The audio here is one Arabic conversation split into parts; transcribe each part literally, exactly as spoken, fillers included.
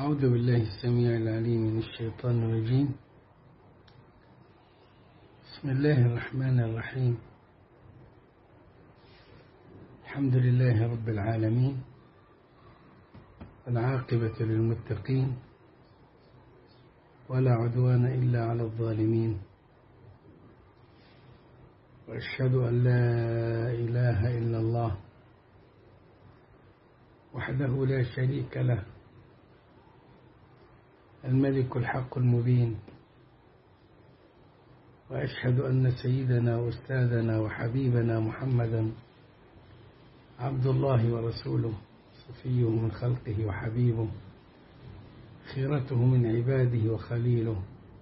أعوذ بالله السميع العليم من الشيطان الرجيم. بسم الله الرحمن الرحيم. الحمد لله رب العالمين، والعاقبة للمتقين، ولا عدوان إلا على الظالمين، وأشهد أن لا إله إلا الله وحده لا شريك له، الملك الحق المبين. وأشهد أن سيدنا وأستاذنا وحبيبنا محمدا عبد الله ورسوله، صفيه من خلقه وحبيبه، خيرته من عباده وخليله،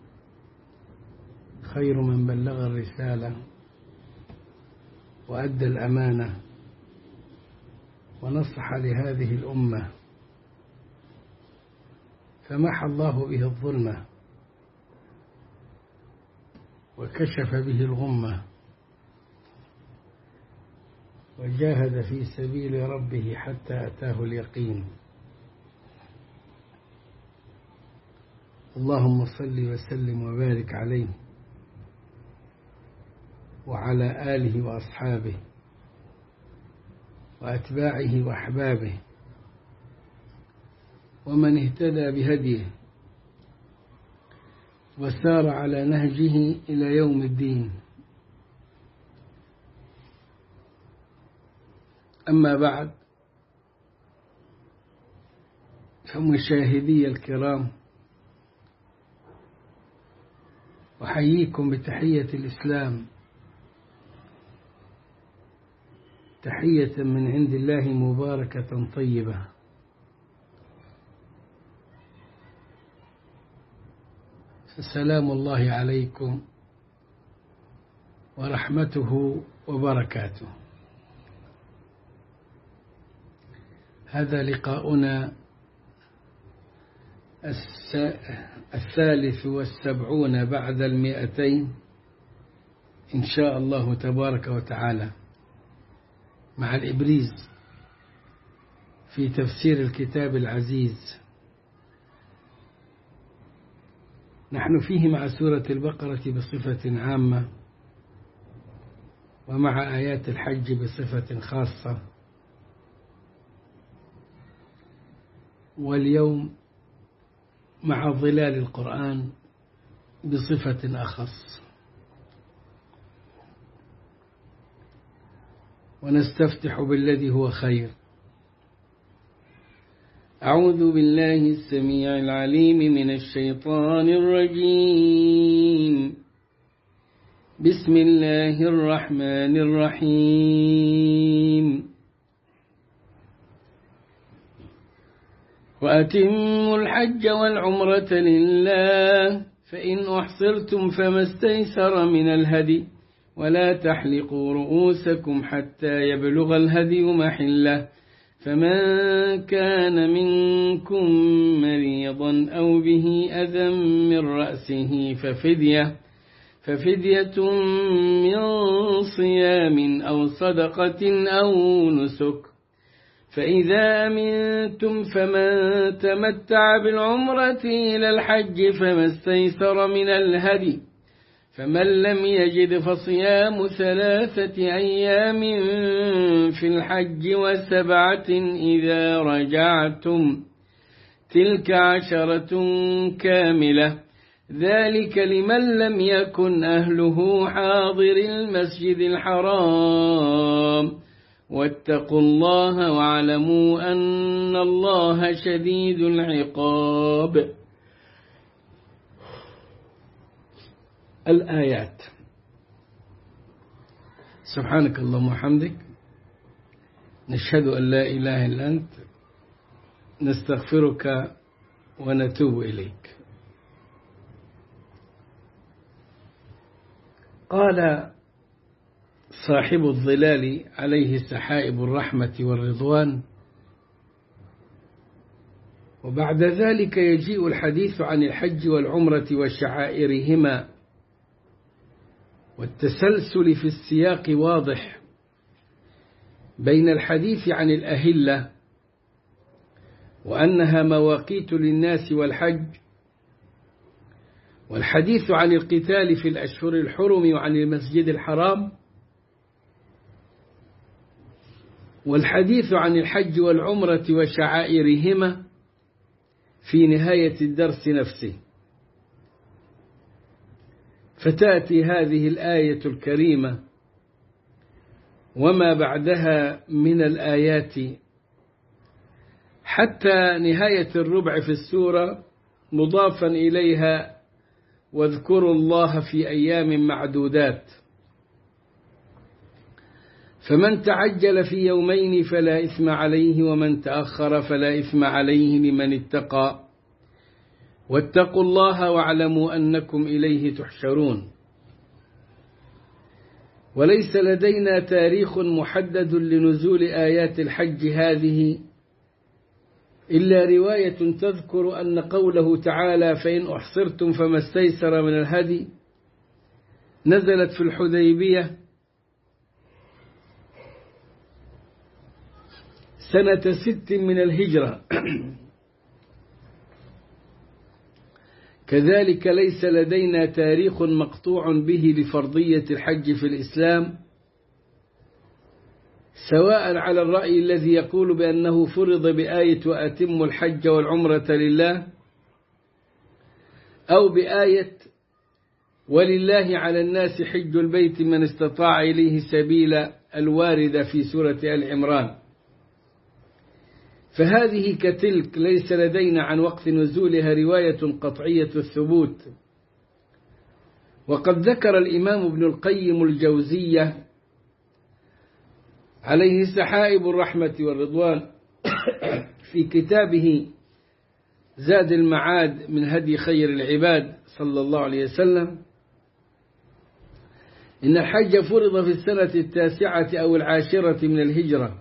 خير من بلغ الرسالة وأدى الأمانة ونصح لهذه الأمة، فمحى الله به الظلمة وكشف به الغمة، وجاهد في سبيل ربه حتى أتاه اليقين. اللهم صل وسلم وبارك عليه وعلى آله وأصحابه وأتباعه وأحبابه ومن اهتدى بهديه وسار على نهجه إلى يوم الدين. أما بعد، فمشاهدي الكرام، أحييكم بتحية الإسلام، تحية من عند الله مباركة طيبة. فسلام الله عليكم ورحمته وبركاته. هذا لقاؤنا الثالث والسبعون بعد المئتين إن شاء الله تبارك وتعالى، مع الإبريز في تفسير الكتاب العزيز. نحن فيه مع سورة البقرة بصفة عامة، ومع آيات الحج بصفة خاصة، واليوم مع ظلال القرآن بصفة أخص. ونستفتح بالذي هو خير. أعوذ بالله السميع العليم من الشيطان الرجيم. بسم الله الرحمن الرحيم. وأتموا الحج والعمرة لله، فإن أحصرتم فما استيسر من الهدي، ولا تحلقوا رؤوسكم حتى يبلغ الهدي محله، فمن كان منكم مريضا أو به أذى من رأسه ففدية ففدية من صيام أو صدقة أو نسك، فإذا أمنتم فمن تمتع بالعمرة إلى الحج فما استيسر من الهدي، فمن لم يجد فصيام ثلاثة أيام في الحج وسبعة إذا رجعتم، تلك عشرة كاملة، ذلك لمن لم يكن أهله حاضر المسجد الحرام، واتقوا الله واعلموا أن الله شديد العقاب. الآيات. سبحانك اللهم وبحمدك، نشهد أن لا إله إلا أنت، نستغفرك ونتوب إليك. قال صاحب الظلال عليه سحائب الرحمة والرضوان: وبعد ذلك يجيء الحديث عن الحج والعمرة وشعائرهما، والتسلسل في السياق واضح بين الحديث عن الأهلة وأنها مواقيت للناس والحج، والحديث عن القتال في الأشهر الحرم وعن المسجد الحرام، والحديث عن الحج والعمرة وشعائرهما في نهاية الدرس نفسه. فتأتي هذه الآية الكريمة وما بعدها من الآيات حتى نهاية الربع في السورة مضافا إليها واذكروا الله في أيام معدودات، فمن تعجل في يومين فلا إثم عليه ومن تأخر فلا إثم عليه لمن اتقى واتقوا الله واعلموا أنكم إليه تحشرون. وليس لدينا تاريخ محدد لنزول آيات الحج هذه إلا رواية تذكر أن قوله تعالى فإن أحصرتم فما استيسر من الهدي نزلت في الحديبية سنة ست من الهجرة. كذلك ليس لدينا تاريخ مقطوع به لفرضية الحج في الإسلام، سواء على الرأي الذي يقول بأنه فرض بآية وأتم الحج والعمرة لله، أو بآية ولله على الناس حج البيت من استطاع إليه سبيلا الواردة في سورة آل عمران. فهذه كتلك ليس لدينا عن وقت نزولها رواية قطعية الثبوت. وقد ذكر الإمام ابن القيم الجوزية عليه سحائب الرحمة والرضوان في كتابه زاد المعاد من هدي خير العباد صلى الله عليه وسلم إن الحج فرض في السنة التاسعة أو العاشرة من الهجرة،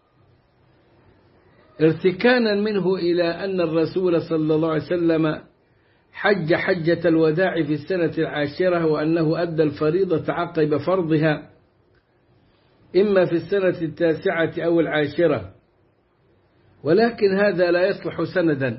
ارتكانا منه إلى أن الرسول صلى الله عليه وسلم حج حجة الوداع في السنة العاشرة، وأنه أدى الفريضة عقب فرضها إما في السنة التاسعة أو العاشرة، ولكن هذا لا يصلح سندا،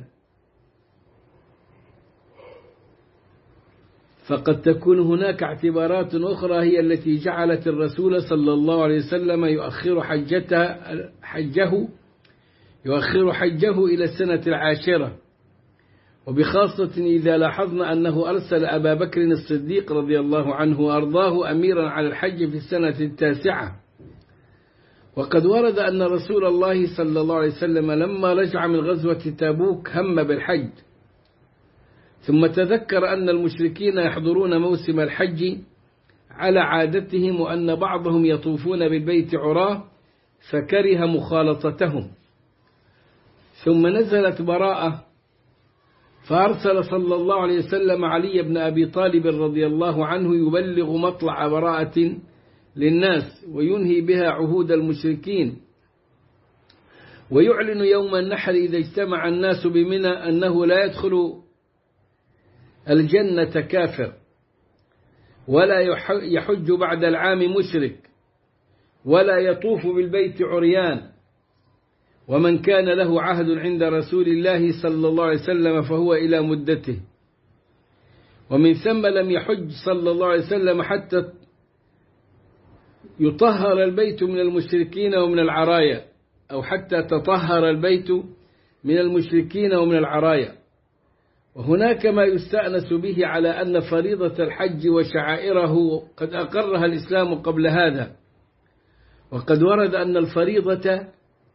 فقد تكون هناك اعتبارات أخرى هي التي جعلت الرسول صلى الله عليه وسلم يؤخر حجته حجه يؤخر حجه إلى السنة العاشرة، وبخاصة إذا لاحظنا أنه أرسل أبا بكر الصديق رضي الله عنه وأرضاه أميرا على الحج في السنة التاسعة. وقد ورد أن رسول الله صلى الله عليه وسلم لما رجع من غزوة تبوك هم بالحج، ثم تذكر أن المشركين يحضرون موسم الحج على عادتهم، وأن بعضهم يطوفون بالبيت عراه فكره مخالطتهم، ثم نزلت براءة فأرسل صلى الله عليه وسلم علي بن أبي طالب رضي الله عنه يبلغ مطلع براءة للناس وينهي بها عهود المشركين، ويعلن يوم النحر إذا اجتمع الناس بمنى أنه لا يدخل الجنة كافر، ولا يحج بعد العام مشرك، ولا يطوف بالبيت عريان، ومن كان له عهد عند رسول الله صلى الله عليه وسلم فهو إلى مدته. ومن ثم لم يحج صلى الله عليه وسلم حتى يطهر البيت من المشركين ومن العرايا، أو حتى تطهر البيت من المشركين ومن العرايا. وهناك ما يستأنس به على أن فريضة الحج وشعائره قد أقرها الإسلام قبل هذا، وقد ورد أن الفريضة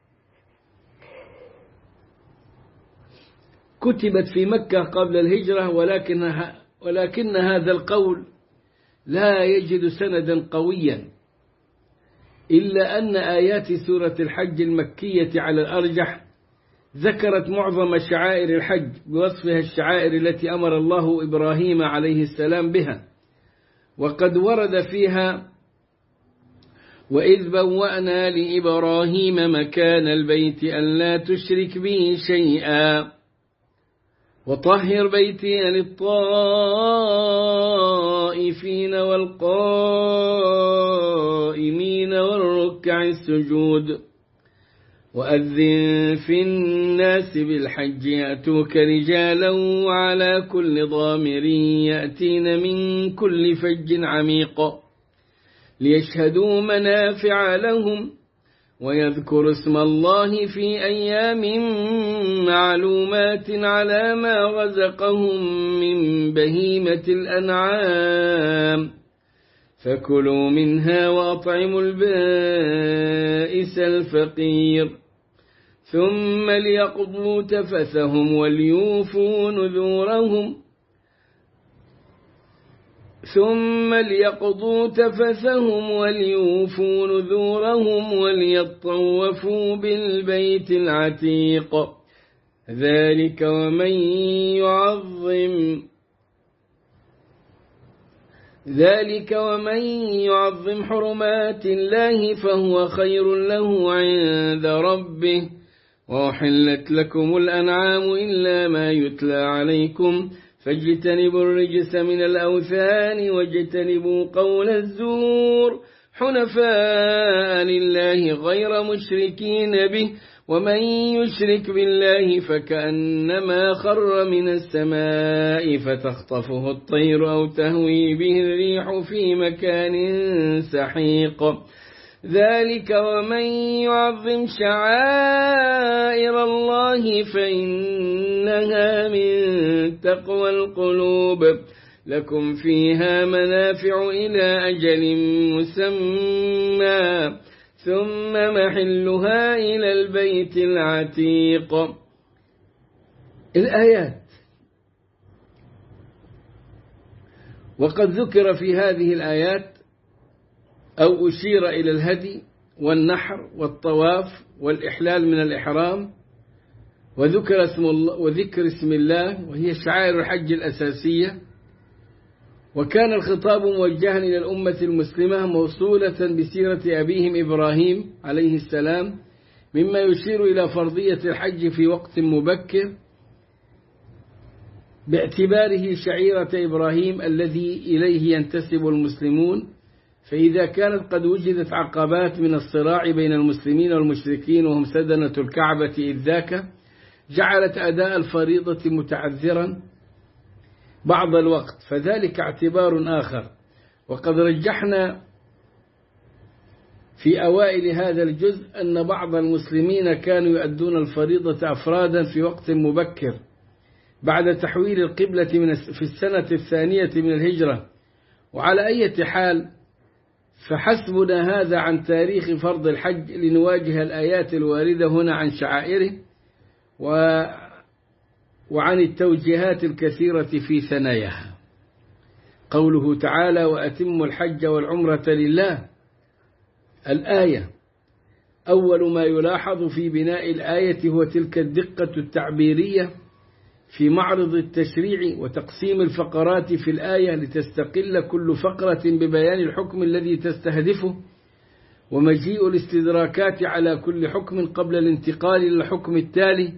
كتبت في مكة قبل الهجرة، ولكن, ولكن هذا القول لا يجد سندا قويا، إلا أن آيات سورة الحج المكية على الأرجح ذكرت معظم شعائر الحج بوصفها الشعائر التي أمر الله إبراهيم عليه السلام بها، وقد ورد فيها وإذ بوأنا لإبراهيم مكان البيت ألا تشرك به شيئا وطهر بيتي للطائفين والقائمين والركع السجود. وأذن في الناس بالحج يأتوك رجالا وعلى كل ضامر يأتين من كل فج عميق ليشهدوا منافع لهم ويذكروا اسم الله في أيام معلومات على ما رزقهم من بهيمة الأنعام فكلوا منها وأطعموا البائس الفقير ثم ليقضوا تفثهم وليوفوا نذورهم ثم ليقضوا تفثهم وليوفوا نذورهم وليطوفوا بالبيت العتيق ذلك ومن يعظم ذلك ومن يعظم حرمات الله فهو خير له عند ربه وأحلت لكم الأنعام إلا ما يتلى عليكم فاجتنبوا الرجس من الأوثان واجتنبوا قول الزور حنفاء لله غير مشركين به ومن يشرك بالله فكأنما خر من السماء فتخطفه الطير أو تهوي به الريح في مكان سحيق ذلك ومن يعظم شعائر الله فإنها من تقوى القلوب لكم فيها منافع إلى أجل مسمى ثم محلها إلى البيت العتيق. الآيات. وقد ذكر في هذه الآيات أو أشير إلى الهدي والنحر والطواف والإحلال من الإحرام وذكر اسم الله وذكر اسم الله وهي شعائر الحج الأساسية وكان الخطاب موجها إلى الأمة المسلمة موصولة بسيرة أبيهم إبراهيم عليه السلام مما يشير إلى فرضية الحج في وقت مبكر باعتباره شعيرة إبراهيم الذي إليه ينتسب المسلمون فإذا كانت قد وجدت عقبات من الصراع بين المسلمين والمشركين وهم سدنة الكعبة إذ ذاك جعلت أداء الفريضة متعذرا بعض الوقت فذلك اعتبار آخر وقد رجحنا في أوائل هذا الجزء أن بعض المسلمين كانوا يؤدون الفريضة أفرادا في وقت مبكر بعد تحويل القبلة من في السنة الثانية من الهجرة وعلى أي حال فحسبنا هذا عن تاريخ فرض الحج لنواجه الآيات الواردة هنا عن شعائره و وعن التوجيهات الكثيرة في ثناياها. قوله تعالى وأتموا الحج والعمرة لله. الآية أول ما يلاحظ في بناء الآية هو تلك الدقة التعبيرية في معرض التشريع وتقسيم الفقرات في الآية لتستقل كل فقرة ببيان الحكم الذي تستهدفه ومجيء الاستدراكات على كل حكم قبل الانتقال إلى الحكم التالي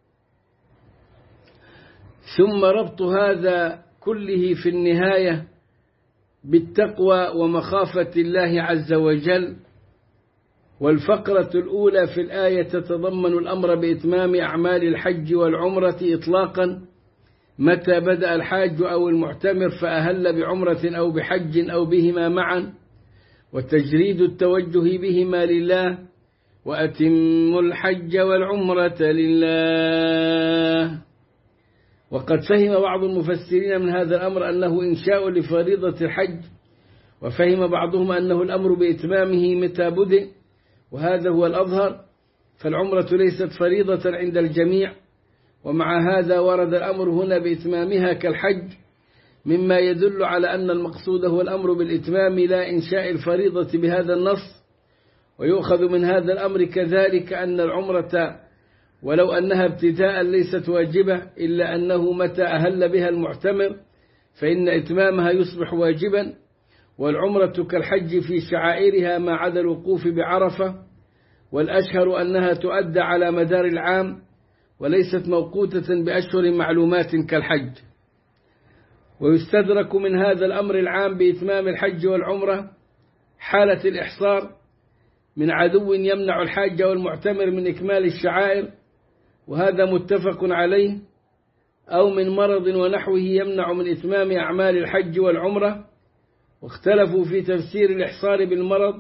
ثم ربط هذا كله في النهاية بالتقوى ومخافة الله عز وجل. والفقرة الأولى في الآية تتضمن الأمر بإتمام أعمال الحج والعمرة إطلاقا متى بدأ الحاج أو المعتمر فأهل بعمرة أو بحج أو بهما معا وتجريد التوجه بهما لله وأتموا الحج والعمرة لله. وقد فهم بعض المفسرين من هذا الأمر أنه إنشاء لفريضة الحج وفهم بعضهم أنه الأمر بإتمامه متى بدأ وهذا هو الأظهر فالعمرة ليست فريضة عند الجميع ومع هذا ورد الأمر هنا بإتمامها كالحج مما يدل على أن المقصود هو الأمر بالإتمام لا إنشاء الفريضة بهذا النص. ويؤخذ من هذا الأمر كذلك أن العمرة ولو أنها ابتداء ليست واجبة إلا أنه متى أهل بها المعتمر فإن إتمامها يصبح واجبا والعمرة كالحج في شعائرها ما عدا الوقوف بعرفة والأشهر أنها تؤدى على مدار العام وليست موقوتة بأشهر معلومات كالحج. ويستدرك من هذا الأمر العام بإتمام الحج والعمرة حالة الإحصار من عدو يمنع الحاج والمعتمر من إكمال الشعائر، وهذا متفق عليه، أو من مرض ونحوه يمنع من إتمام أعمال الحج والعمرة. واختلفوا في تفسير الإحصار بالمرض،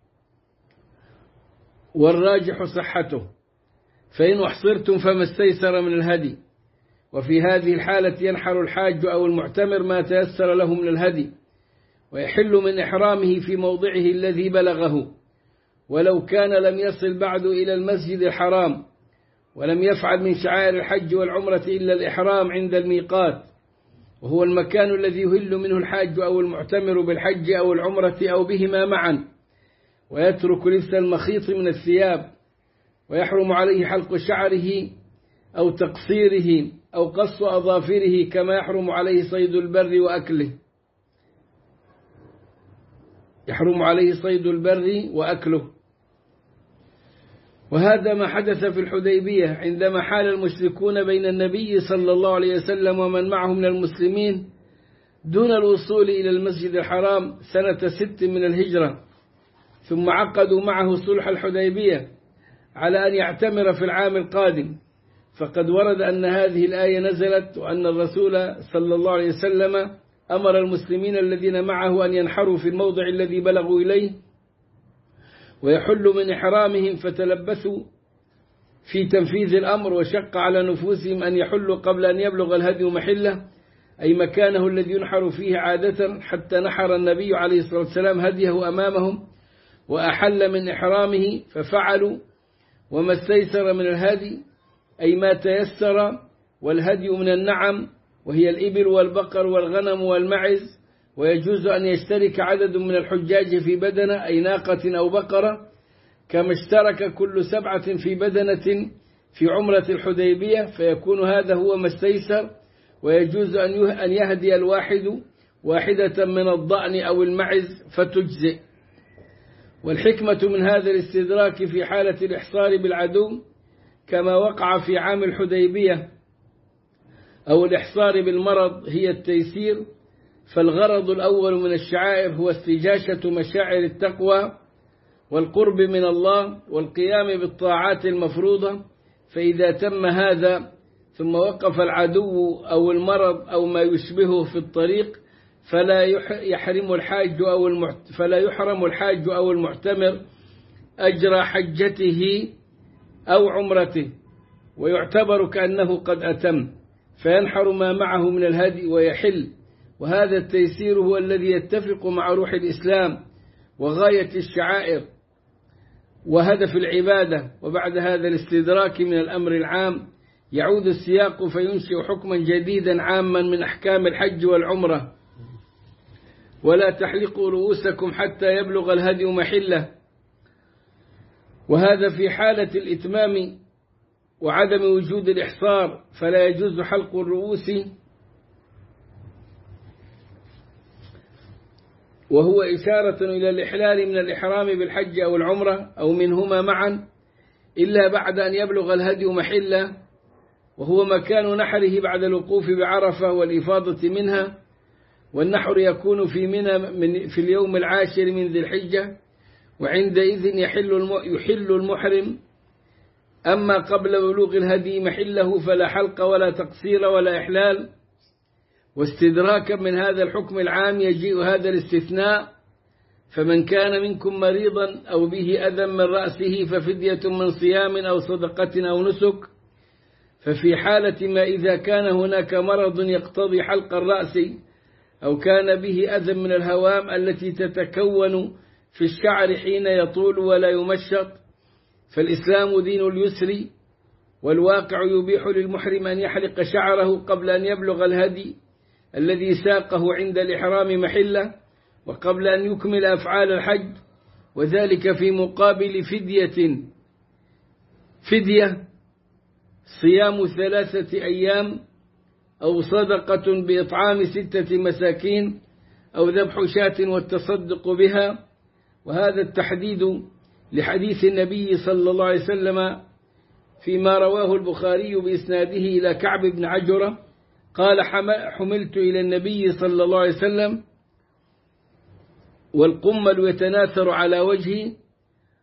والراجح صحته، فإن أحصرتم فما استيسر من الهدي. وفي هذه الحالة ينحر الحاج أو المعتمر ما تيسر له من الهدي، ويحل من إحرامه في موضعه الذي بلغه، ولو كان لم يصل بعد إلى المسجد الحرام، ولم يفعل من شعائر الحج والعمرة إلا الإحرام عند الميقات، وهو المكان الذي يهل منه الحاج أو المعتمر بالحج أو العمرة أو بهما معا، ويترك لبس المخيط من الثياب، ويحرم عليه حلق شعره أو تقصيره أو قص أظافره، كما يحرم عليه صيد البر وأكله يحرم عليه صيد البر وأكله. وهذا ما حدث في الحديبية عندما حال المشركون بين النبي صلى الله عليه وسلم ومن معه من المسلمين دون الوصول إلى المسجد الحرام سنة ست من الهجرة، ثم عقدوا معه صلح الحديبية على أن يعتمر في العام القادم. فقد ورد أن هذه الآية نزلت، وأن الرسول صلى الله عليه وسلم أمر المسلمين الذين معه أن ينحروا في الموضع الذي بلغوا إليه ويحلوا من إحرامهم، فتلبثوا في تنفيذ الأمر، وشق على نفوسهم أن يحلوا قبل أن يبلغ الهدي محله، أي مكانه الذي ينحر فيه عادة، حتى نحر النبي عليه الصلاة والسلام هديه أمامهم وأحل من إحرامه ففعلوا. وما استيسر من الهدي أي ما تيسر، والهدي من النعم وهي الإبل والبقر والغنم والمعز، ويجوز أن يشترك عدد من الحجاج في بدنة أي ناقة أو بقرة، كما اشترك كل سبعة في بدنة في عمرة الحديبية، فيكون هذا هو ما استيسر. ويجوز أن يهدي الواحد واحدة من الضأن أو المعز فتجزئ. والحكمة من هذا الاستدراك في حالة الإحصار بالعدو كما وقع في عام الحديبية أو الإحصار بالمرض هي التيسير. فالغرض الأول من الشعائر هو استجاشة مشاعر التقوى والقرب من الله والقيام بالطاعات المفروضة، فإذا تم هذا ثم وقف العدو أو المرض أو ما يشبهه في الطريق فلا يحرم الحاج أو المعت... فلا يحرم الحاج أو المعتمر أجر حجته أو عمرته، ويعتبر كأنه قد أتم، فينحر ما معه من الهدي ويحل. وهذا التيسير هو الذي يتفق مع روح الإسلام وغاية الشعائر وهدف العبادة. وبعد هذا الاستدراك من الأمر العام يعود السياق فينشئ حكما جديدا عاما من أحكام الحج والعمرة: ولا تحلقوا رؤوسكم حتى يبلغ الهدي محله. وهذا في حالة الإتمام وعدم وجود الإحصار، فلا يجوز حلق الرؤوس، وهو إشارة إلى الإحلال من الإحرام بالحج أو العمرة أو منهما معا، إلا بعد أن يبلغ الهدي محله، وهو مكان نحره بعد الوقوف بعرفة والإفاضة منها. والنحر يكون في منى من في اليوم العاشر من ذي الحجة، وعندئذ يحل يحل المحرم. أما قبل بلوغ الهدي محله فلا حلق ولا تقصير ولا إحلال. واستدراكا من هذا الحكم العام يجيء هذا الاستثناء: فمن كان منكم مريضا أو به أذى من رأسه ففدية من صيام أو صدقة أو نسك. ففي حالة ما إذا كان هناك مرض يقتضي حلق الرأس، أو كان به أذى من الهوام التي تتكون في الشعر حين يطول ولا يمشط، فالإسلام دين اليسر، والواقع يبيح للمحرم أن يحلق شعره قبل أن يبلغ الهدي الذي ساقه عند الإحرام محله، وقبل أن يكمل أفعال الحج، وذلك في مقابل فدية فدية صيام ثلاثة أيام، أو صدقة بإطعام ستة مساكين، أو ذبح شاة والتصدق بها. وهذا التحديد لحديث النبي صلى الله عليه وسلم فيما رواه البخاري بإسناده إلى كعب بن عجرة قال: حملت إلى النبي صلى الله عليه وسلم والقمل يتناثر على وجهي،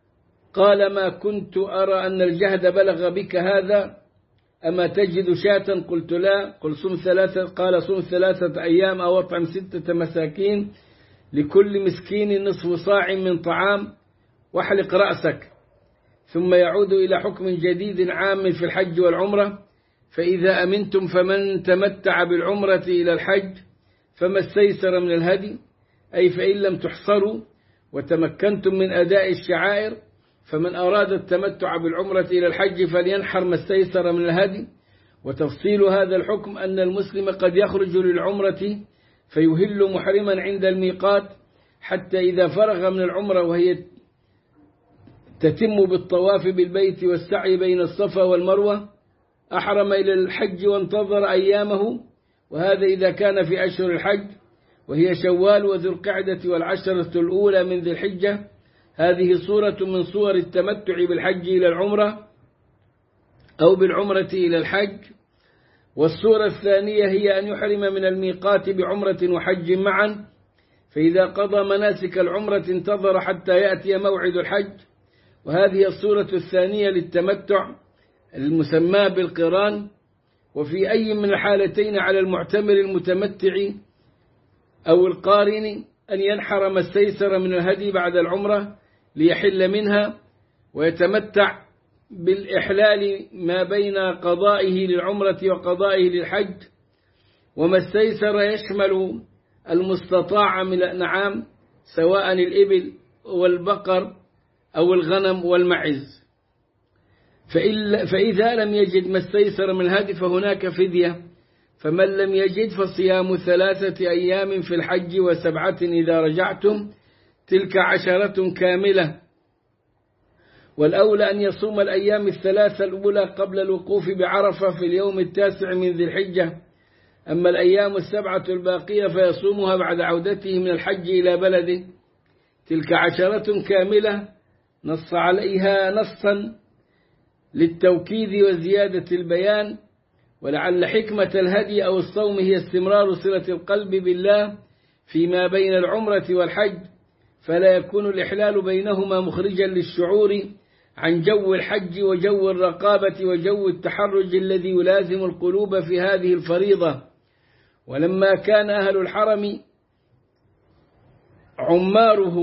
قال ما كنت أرى أن الجهد بلغ بك هذا، أما تجد شاة؟ قلت لا. قل صم ثلاثة قال صم ثلاثة أيام أو أطعم ستة مساكين لكل مسكين نصف صاع من طعام واحلق رأسك. ثم يعود إلى حكم جديد عام في الحج والعمرة: فإذا أمنتم فمن تمتع بالعمرة إلى الحج فما استيسر من الهدي، أي فإن لم تحصروا وتمكنتم من أداء الشعائر فمن أراد التمتع بالعمرة إلى الحج فلينحر ما استيسر من الهدي. وتفصيل هذا الحكم أن المسلم قد يخرج للعمرة فيهل محرما عند الميقات حتى إذا فرغ من العمرة وهي تتم بالطواف بالبيت والسعي بين الصفا والمروة أحرم إلى الحج وانتظر أيامه، وهذا إذا كان في أشهر الحج وهي شوال وذو القعدة والعشرة الأولى من ذي الحجة. هذه صورة من صور التمتع بالحج إلى العمرة أو بالعمرة إلى الحج. والصورة الثانية هي أن يحرم من الميقات بعمرة وحج معا، فإذا قضى مناسك العمرة انتظر حتى يأتي موعد الحج، وهذه الصورة الثانية للتمتع المسمى بالقران. وفي أي من الحالتين على المعتمر المتمتع أو القارن أن ينحر ما استيسر من الهدي بعد العمرة ليحل منها ويتمتع بالإحلال ما بين قضائه للعمرة وقضائه للحج. وما استيسر يشمل المستطاع من الأنعام سواء الإبل والبقر أو الغنم والمعز. فإذا لم يجد ما استيسر من الهدي فهناك فدية، فمن لم يجد فصيام ثلاثة أيام في الحج وسبعة إذا رجعتم، تلك عشرة كاملة. والأولى أن يصوم الأيام الثلاثة الأولى قبل الوقوف بعرفة في اليوم التاسع من ذي الحجة، أما الأيام السبعة الباقية فيصومها بعد عودته من الحج إلى بلده، تلك عشرة كاملة. نص عليها نصا للتوكيد وزيادة البيان. ولعل حكمة الهدي أو الصوم هي استمرار صلة القلب بالله فيما بين العمرة والحج، فلا يكون الإحلال بينهما مخرجا للشعور عن جو الحج وجو الرقابة وجو التحرج الذي يلازم القلوب في هذه الفريضة. ولما كان أهل الحرم عماره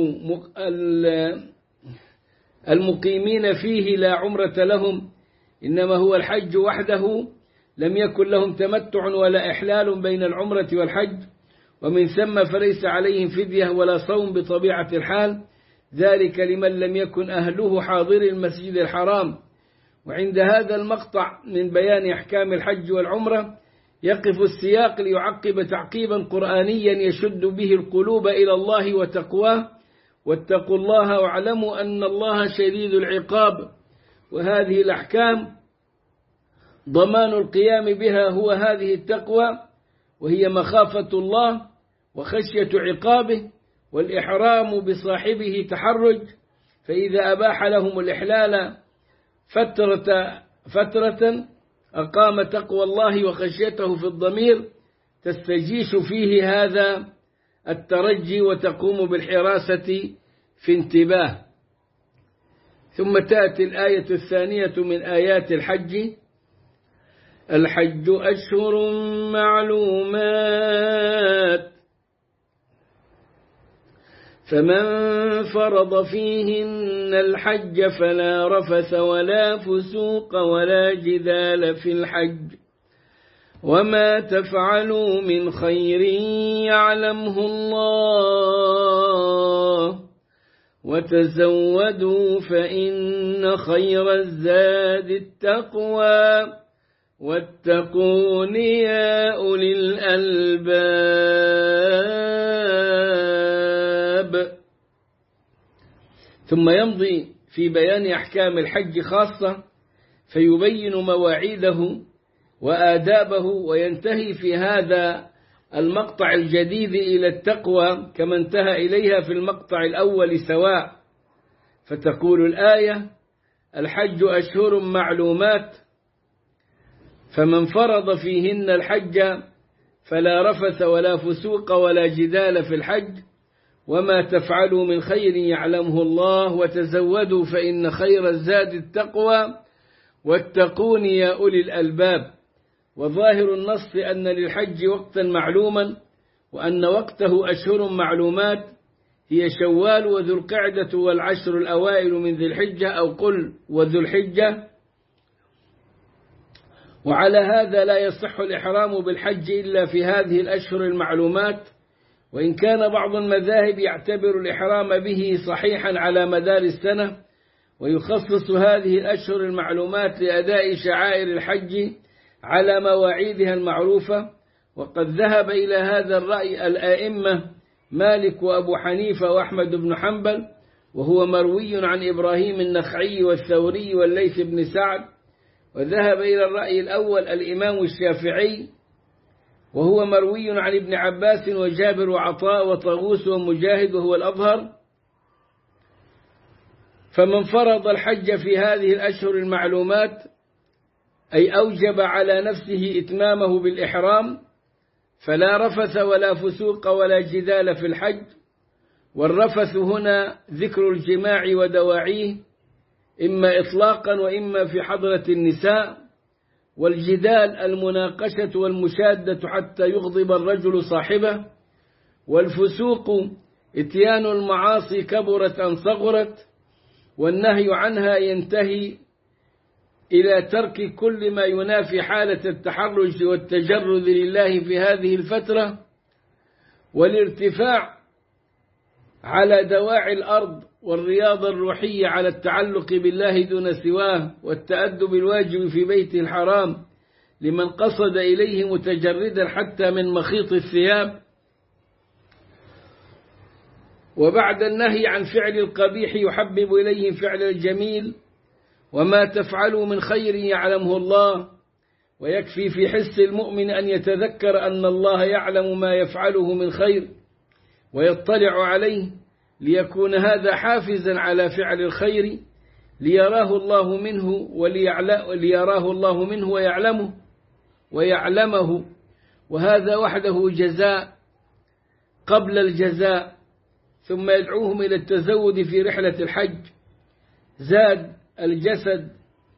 المقيمين فيه لا عمرة لهم إنما هو الحج وحده، لم يكن لهم تمتع ولا إحلال بين العمرة والحج، ومن ثم فليس عليهم فدية ولا صوم بطبيعة الحال، ذلك لمن لم يكن أهله حاضر المسجد الحرام. وعند هذا المقطع من بيان أحكام الحج والعمرة يقف السياق ليعقب تعقيبا قرآنيا يشد به القلوب إلى الله وتقواه: واتقوا الله واعلموا أن الله شديد العقاب. وهذه الأحكام ضمان القيام بها هو هذه التقوى، وهي مخافة الله وخشية عقابه، والإحرام بصاحبه تحرج. فإذا أباح لهم الإحلال فترة, فترة أقام تقوى الله وخشيته في الضمير تستجيش فيه هذا الترجي وتقوم بالحراسة في انتباه. ثم تأتي الآية الثانية من آيات الحج: الحج أشهر معلومات، فمن فرض فيهن الحج فلا رفث ولا فسوق ولا جدال في الحج، وما تفعلوا من خير يعلمه الله، وتزودوا فإن خير الزاد التقوى، واتقون يا أولي الألباب. ثم يمضي في بيان أحكام الحج خاصة فيبين مواعيده وآدابه، وينتهي في هذا المقطع الجديد إلى التقوى كما انتهى إليها في المقطع الأول سواء. فتقول الآية: الحج أشهر معلومات، فمن فرض فيهن الحج فلا رفث ولا فسوق ولا جدال في الحج، وما تفعلوا من خير يعلمه الله وتزودوا فإن خير الزاد التقوى واتقون يا أولي الألباب. وظاهر النص أن للحج وقتا معلوما، وأن وقته أشهر معلومات هي شوال وذو القعدة والعشر الأوائل من ذي الحجة، أو قل وذو الحجة. وعلى هذا لا يصح الإحرام بالحج إلا في هذه الأشهر المعلومات، وإن كان بعض المذاهب يعتبر الإحرام به صحيحا على مدار السنة، ويخصص هذه الأشهر المعلومات لأداء شعائر الحج على مواعيدها المعروفة. وقد ذهب إلى هذا الرأي الآئمة مالك وأبو حنيفة وأحمد بن حنبل، وهو مروي عن إبراهيم النخعي والثوري والليث بن سعد. وذهب إلى الرأي الأول الإمام الشافعي، وهو مروي عن ابن عباس وجابر وعطاء وطاووس ومجاهد، وهو الأظهر. فمن فرض الحج في هذه الأشهر المعلومات أي أوجب على نفسه إتمامه بالإحرام، فلا رفث ولا فسوق ولا جدال في الحج. والرفث هنا ذكر الجماع ودواعيه، إما إطلاقا وإما في حضرة النساء. والجدال المناقشة والمشادة حتى يغضب الرجل صاحبه. والفسوق إتيان المعاصي كبرت أن صغرت، والنهي عنها ينتهي إلى ترك كل ما ينافي حالة التحرج والتجرد لله في هذه الفترة. والارتفاع على دواعي الأرض والرياضة الروحية على التعلق بالله دون سواه، والتأدب الواجب في بيته الحرام لمن قصد إليه متجردا حتى من مخيط الثياب. وبعد النهي عن فعل القبيح يحبب إليهم فعل الجميل. وما تفعلوا من خير يعلمه الله. ويكفي في حس المؤمن أن يتذكر أن الله يعلم ما يفعله من خير ويطلع عليه، ليكون هذا حافزا على فعل الخير، ليراه الله منه وليراه الله منه ويعلمه ويعلمه وهذا وحده جزاء قبل الجزاء. ثم يدعوهم إلى التزود في رحلة الحج، زاد الجسد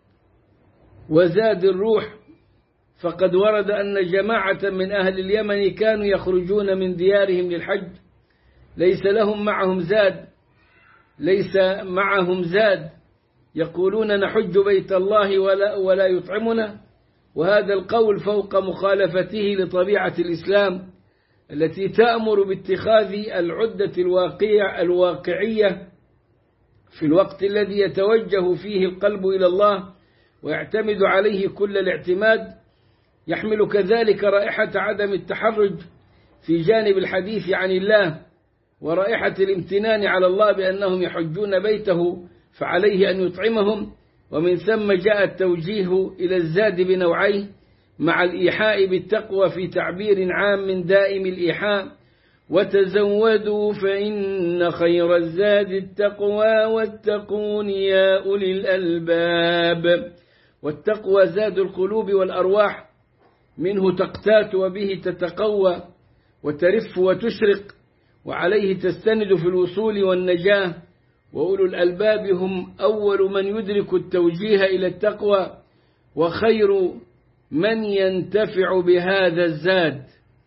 وزاد الروح. فقد ورد أن جماعة من أهل اليمن كانوا يخرجون من ديارهم للحج ليس لهم معهم زاد ليس معهم زاد يقولون نحج بيت الله ولا, ولا يطعمنا. وهذا القول فوق مخالفته لطبيعة الإسلام التي تأمر باتخاذ العدة الواقعية الواقعية في الوقت الذي يتوجه فيه القلب إلى الله ويعتمد عليه كل الاعتماد، يحمل كذلك رائحة عدم التحرج في جانب الحديث عن الله، ورائحة الامتنان على الله بأنهم يحجون بيته فعليه أن يطعمهم. ومن ثم جاء التوجيه إلى الزاد بنوعيه مع الإيحاء بالتقوى في تعبير عام من دائم الإيحاء: وتزودوا فإن خير الزاد التقوى واتقون يا أولي الألباب. والتقوى زاد القلوب والأرواح، منه تقتات وبه تتقوى وترف وتشرق، وعليه تستند في الوصول والنجاة. وأولو الألباب هم أول من يدرك التوجيه إلى التقوى، وخير من ينتفع بهذا الزاد.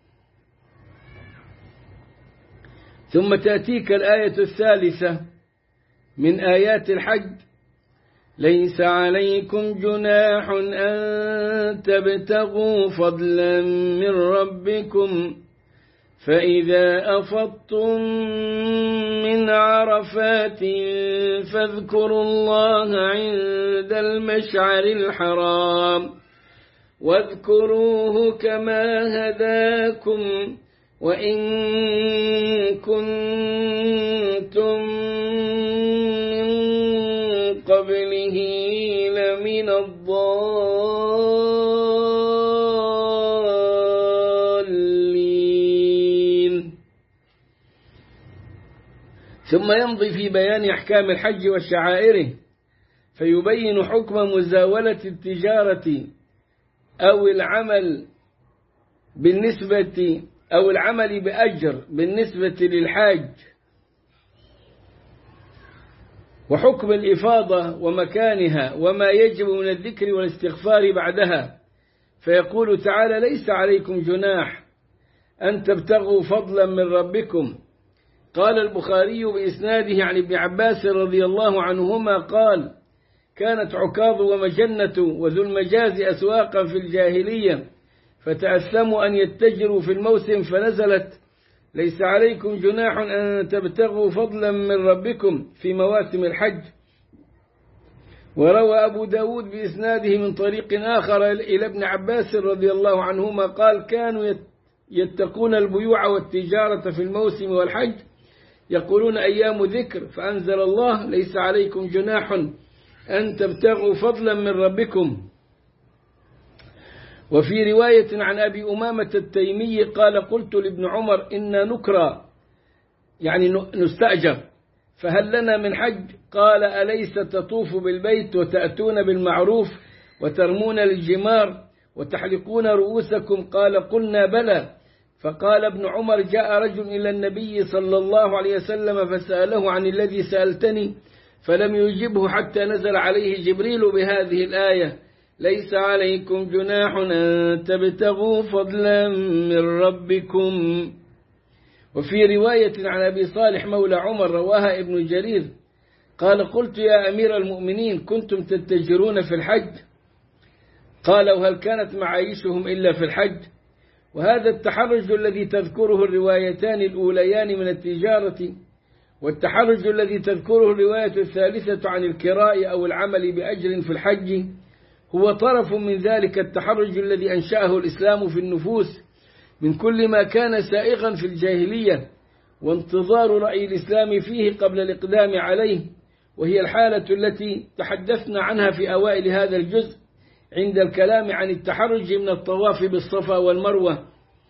ثم تأتيك الآية الثالثة من آيات الحج: ليس عليكم جناح أن تبتغوا فضلا من ربكم فإذا أفضتم من عرفات فاذكروا الله عند المشعر الحرام واذكروه كما هداكم وإن كنتم من قبله لمن الضالين. ثم يمضي في بيان أحكام الحج وشعائره، فيبين حكم مزاولة التجارة أو العمل بالنسبة أو العمل بأجر بالنسبة للحاج وحكم الإفاضة ومكانها وما يجب من الذكر والاستغفار بعدها. فيقول تعالى: ليس عليكم جناح أن تبتغوا فضلا من ربكم. قال البخاري بإسناده عن ابن عباس رضي الله عنهما قال: كانت عكاظ ومجنة وذو المجاز أسواقا في الجاهلية، فتأثموا أن يتجروا في الموسم، فنزلت: ليس عليكم جناح أن تبتغوا فضلا من ربكم في مواسم الحج. وروى أبو داود بإسناده من طريق آخر إلى ابن عباس رضي الله عنهما قال: كانوا يتقون البيوع والتجارة في الموسم والحج، يقولون أيام ذكر، فأنزل الله: ليس عليكم جناح أن تبتغوا فضلا من ربكم. وفي رواية عن أبي أمامة التيمي قال: قلت لابن عمر: إنا نكرى، يعني نستأجر، فهل لنا من حج؟ قال: أليس تطوف بالبيت وتأتون بالمعروف وترمون الجمار وتحلقون رؤوسكم؟ قال: قلنا بلى. فقال ابن عمر: جاء رجل إلى النبي صلى الله عليه وسلم فسأله عن الذي سألتني، فلم يجبه حتى نزل عليه جبريل بهذه الآية: ليس عليكم جناح أن تبتغوا فضلا من ربكم. وفي رواية عن أبي صالح مولى عمر رواها ابن جرير قال: قلت يا أمير المؤمنين، كنتم تتجرون في الحج؟ قال: وهل كانت معايشهم إلا في الحج؟ وهذا التحرج الذي تذكره الروايتان الأوليان من التجارة، والتحرج الذي تذكره الرواية الثالثة عن الكراء أو العمل بأجر في الحج، هو طرف من ذلك التحرج الذي أنشأه الإسلام في النفوس من كل ما كان سائغا في الجاهلية، وانتظار رأي الإسلام فيه قبل الإقدام عليه، وهي الحالة التي تحدثنا عنها في أوائل هذا الجزء عند الكلام عن التحرج من الطواف بالصفا والمروة.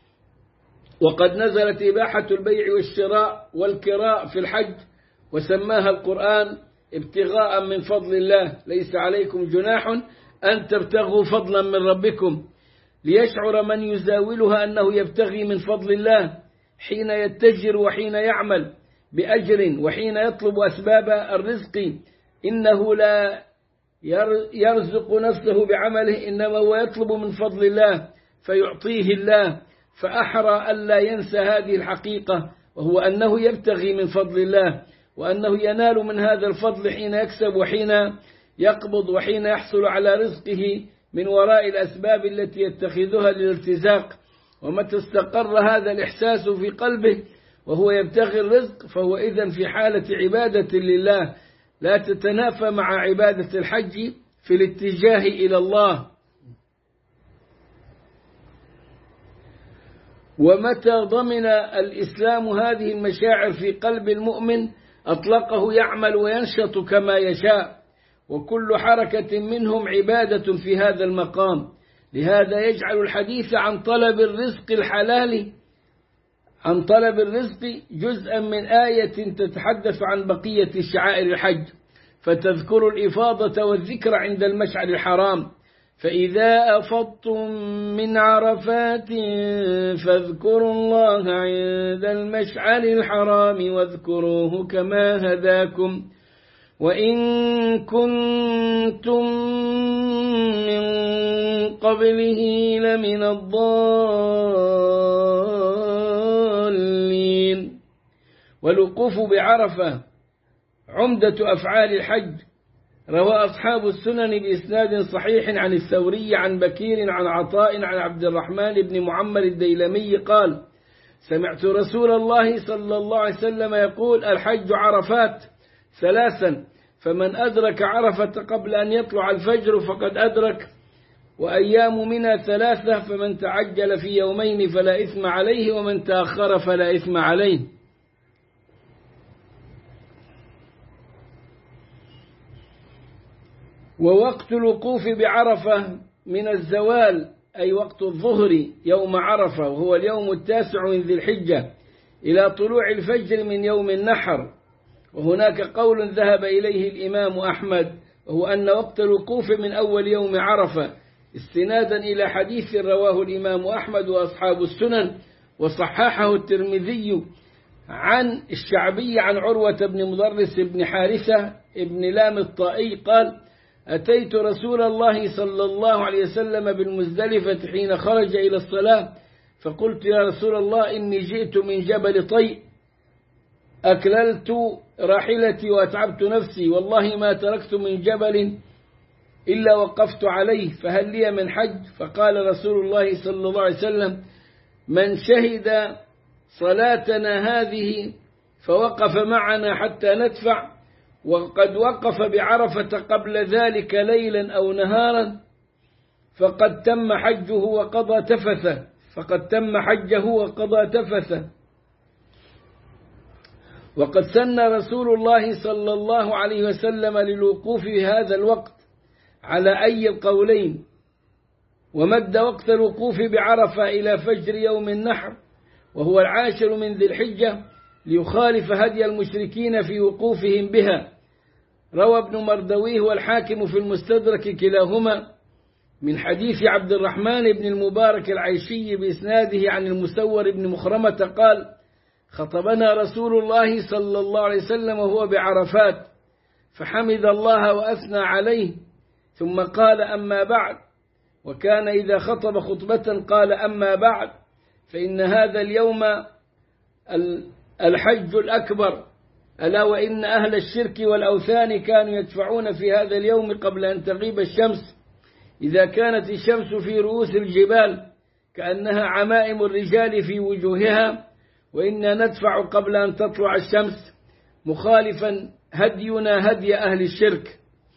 وقد نزلت إباحة البيع والشراء والكراء في الحج، وسماها القرآن ابتغاء من فضل الله: ليس عليكم جناح أن تبتغوا فضلا من ربكم، ليشعر من يزاولها أنه يبتغي من فضل الله حين يتجر وحين يعمل بأجر وحين يطلب أسباب الرزق. إنه لا يرزق نفسه بعمله، إنما هو يطلب من فضل الله فيعطيه الله، فأحرى ألا ينسى هذه الحقيقة، وهو أنه يبتغي من فضل الله، وأنه ينال من هذا الفضل حين يكسب وحين يقبض وحين يحصل على رزقه من وراء الأسباب التي يتخذها للارتزاق. ومتى استقر هذا الإحساس في قلبه وهو يبتغي الرزق، فهو إذن في حالة عبادة لله لا تتنافى مع عبادة الحج في الاتجاه إلى الله. ومتى ضمن الإسلام هذه المشاعر في قلب المؤمن أطلقه يعمل وينشط كما يشاء، وكل حركة منهم عبادة في هذا المقام. لهذا يجعل الحديث عن طلب الرزق الحلال عن طلب الرزق جزءا من آية تتحدث عن بقية شعائر الحج، فتذكر الإفاضة والذكر عند المشعر الحرام: فإذا أفضتم من عرفات فاذكروا الله عند المشعر الحرام واذكروه كما هداكم وإن كنتم من قبله لمن الضالين. والوقوف بعرفة عمدة أفعال الحج. روى أصحاب السنن بإسناد صحيح عن الثوري عن بكير عن عطاء عن عبد الرحمن بن معمر الديلمي قال: سمعت رسول الله صلى الله عليه وسلم يقول: الحج عرفات ثلاثا، فمن أدرك عرفة قبل أن يطلع الفجر فقد أدرك، وأيام منى ثلاثة، فمن تعجل في يومين فلا إثم عليه ومن تأخر فلا إثم عليه. ووقت الوقوف بعرفة من الزوال، أي وقت الظهر يوم عرفة وهو اليوم التاسع من ذي الحجة، إلى طلوع الفجر من يوم النحر. وهناك قول ذهب إليه الإمام أحمد، وهو أن وقت الوقوف من أول يوم عرفة، استنادا إلى حديث رواه الإمام أحمد وأصحاب السنن وصححه الترمذي عن الشعبي عن عروة بن مضرس بن حارثة بن لام الطائي قال: أتيت رسول الله صلى الله عليه وسلم بالمزدلفة حين خرج إلى الصلاة، فقلت: يا رسول الله، إني جئت من جبل طيء، أكللت راحلتي وأتعبت نفسي، والله ما تركت من جبل إلا وقفت عليه، فهل لي من حج؟ فقال رسول الله صلى الله عليه وسلم: من شهد صلاتنا هذه فوقف معنا حتى ندفع، وقد وقف بعرفة قبل ذلك ليلا أو نهارا، فقد تم حجه وقضى تفثه فقد تم حجه وقضى تفثه. وقد سن رسول الله صلى الله عليه وسلم للوقوف في هذا الوقت على أي القولين، ومد وقت الوقوف بعرفة إلى فجر يوم النحر وهو العاشر من ذي الحجة، ليخالف هدي المشركين في وقوفهم بها. روى ابن مردويه والحاكم في المستدرك كلاهما من حديث عبد الرحمن بن المبارك العيشي بإسناده عن المسور بن مخرمة قال: خطبنا رسول الله صلى الله عليه وسلم وهو بعرفات، فحمد الله وأثنى عليه، ثم قال: أما بعد. وكان إذا خطب خطبة قال: أما بعد، فإن هذا اليوم الحج الأكبر، ألا وإن أهل الشرك والأوثان كانوا يدفعون في هذا اليوم قبل أن تغيب الشمس، إذا كانت الشمس في رؤوس الجبال كأنها عمائم الرجال في وجوهها، وإنا ندفع قبل أن تطلع الشمس، مخالفا هدينا هدي أهل الشرك.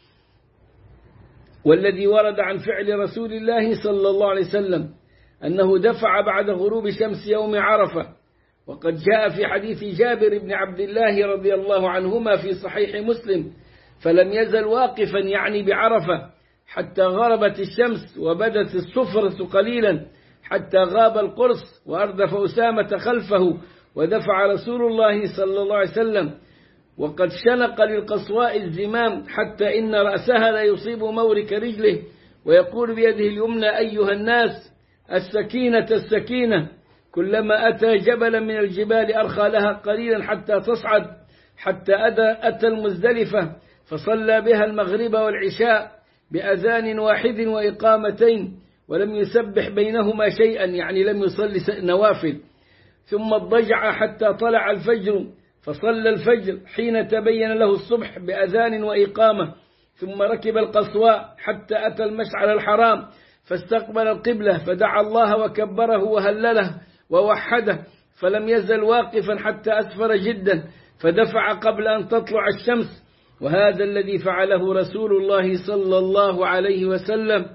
والذي ورد عن فعل رسول الله صلى الله عليه وسلم أنه دفع بعد غروب شمس يوم عرفة، وقد جاء في حديث جابر بن عبد الله رضي الله عنهما في صحيح مسلم: فلم يزل واقفا يعني بعرفة حتى غربت الشمس وبدت الصفرة قليلا حتى غاب القرص، وأردف أسامة خلفه، ودفع رسول الله صلى الله عليه وسلم وقد شنق للقصواء الزمام حتى إن رأسها لا يصيب مورك رجله، ويقول بيده اليمنى: أيها الناس، السكينة السكينة. كلما أتى جبلا من الجبال أرخى لها قليلا حتى تصعد، حتى أتى المزدلفة فصلى بها المغرب والعشاء بأذان واحد وإقامتين، ولم يسبح بينهما شيئا، يعني لم يصلي نوافل. ثم اضطجع حتى طلع الفجر فصلى الفجر حين تبين له الصبح بأذان وإقامة، ثم ركب القصواء حتى أتى المشعر الحرام فاستقبل القبلة، فدعا الله وكبره وهلله ووحده، فلم يزل واقفا حتى أسفر جدا، فدفع قبل أن تطلع الشمس. وهذا الذي فعله رسول الله صلى الله عليه وسلم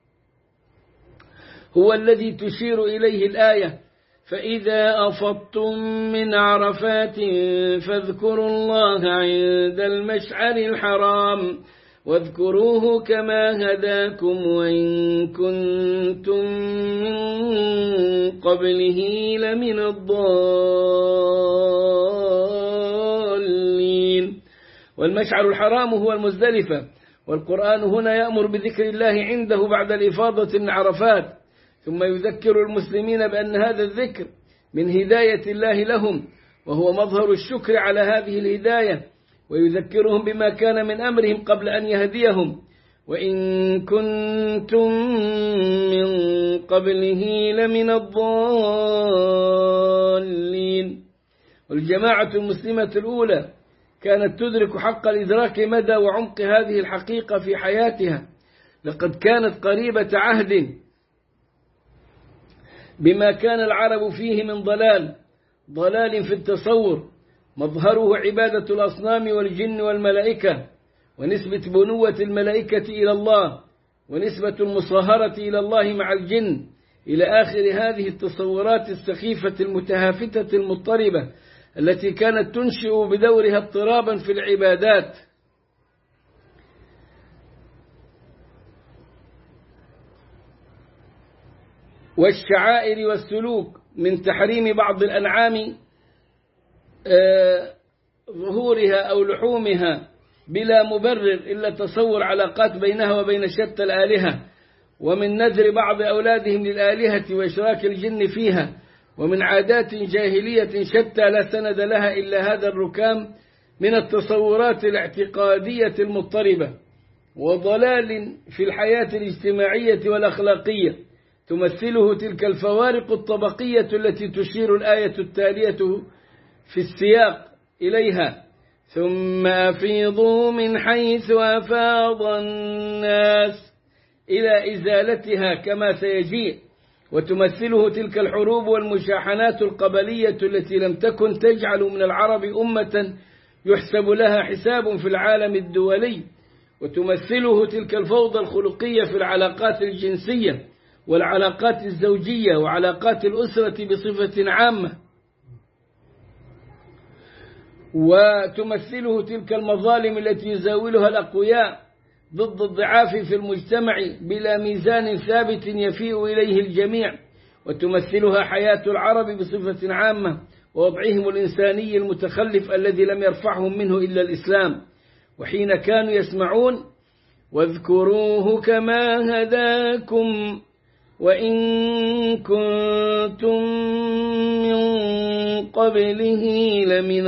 هو الذي تشير إليه الآية: فإذا أفضتم من عرفات فاذكروا الله عند المشعر الحرام واذكروه كما هداكم وإن كنتم من قبله لمن الضالين. والمشعر الحرام هو المزدلفة، والقرآن هنا يأمر بذكر الله عنده بعد الإفاضة من عرفات، ثم يذكر المسلمين بأن هذا الذكر من هداية الله لهم، وهو مظهر الشكر على هذه الهداية، ويذكرهم بما كان من أمرهم قبل أن يهديهم: وإن كنتم من قبله لمن الضالين. والجماعة المسلمة الأولى كانت تدرك حق الإدراك مدى وعمق هذه الحقيقة في حياتها، لقد كانت قريبة عهد بما كان العرب فيه من ضلال ضلال في التصور، مظهره عبادة الأصنام والجن والملائكة، ونسبة بنوة الملائكة إلى الله، ونسبة المصاهرة إلى الله مع الجن، إلى آخر هذه التصورات السخيفة المتهافتة المضطربة التي كانت تنشئ بدورها اضطرابا في العبادات. والشعائر والسلوك، من تحريم بعض الأنعام ظهورها أو لحومها بلا مبرر إلا تصور علاقات بينها وبين شتى الآلهة، ومن نذر بعض أولادهم للآلهة وإشراك الجن فيها، ومن عادات جاهلية شتى لا سند لها إلا هذا الركام من التصورات الاعتقادية المضطربة وضلال في الحياة الاجتماعية والأخلاقية تمثله تلك الفوارق الطبقية التي تشير الآية التالية في السياق إليها: ثم أفيضوا من حيث أفاض الناس، إلى إزالتها كما سيجيء. وتمثله تلك الحروب والمشاحنات القبلية التي لم تكن تجعل من العرب أمة يحسب لها حساب في العالم الدولي. وتمثله تلك الفوضى الخلقية في العلاقات الجنسية والعلاقات الزوجية وعلاقات الأسرة بصفة عامة. وتمثله تلك المظالم التي يزاولها الأقوياء ضد الضعاف في المجتمع بلا ميزان ثابت يفيء إليه الجميع. وتمثلها حياة العرب بصفة عامة ووضعهم الإنساني المتخلف الذي لم يرفعهم منه إلا الإسلام. وحين كانوا يسمعون: واذكروه كما هداكم وإن كنتم من قبله لمن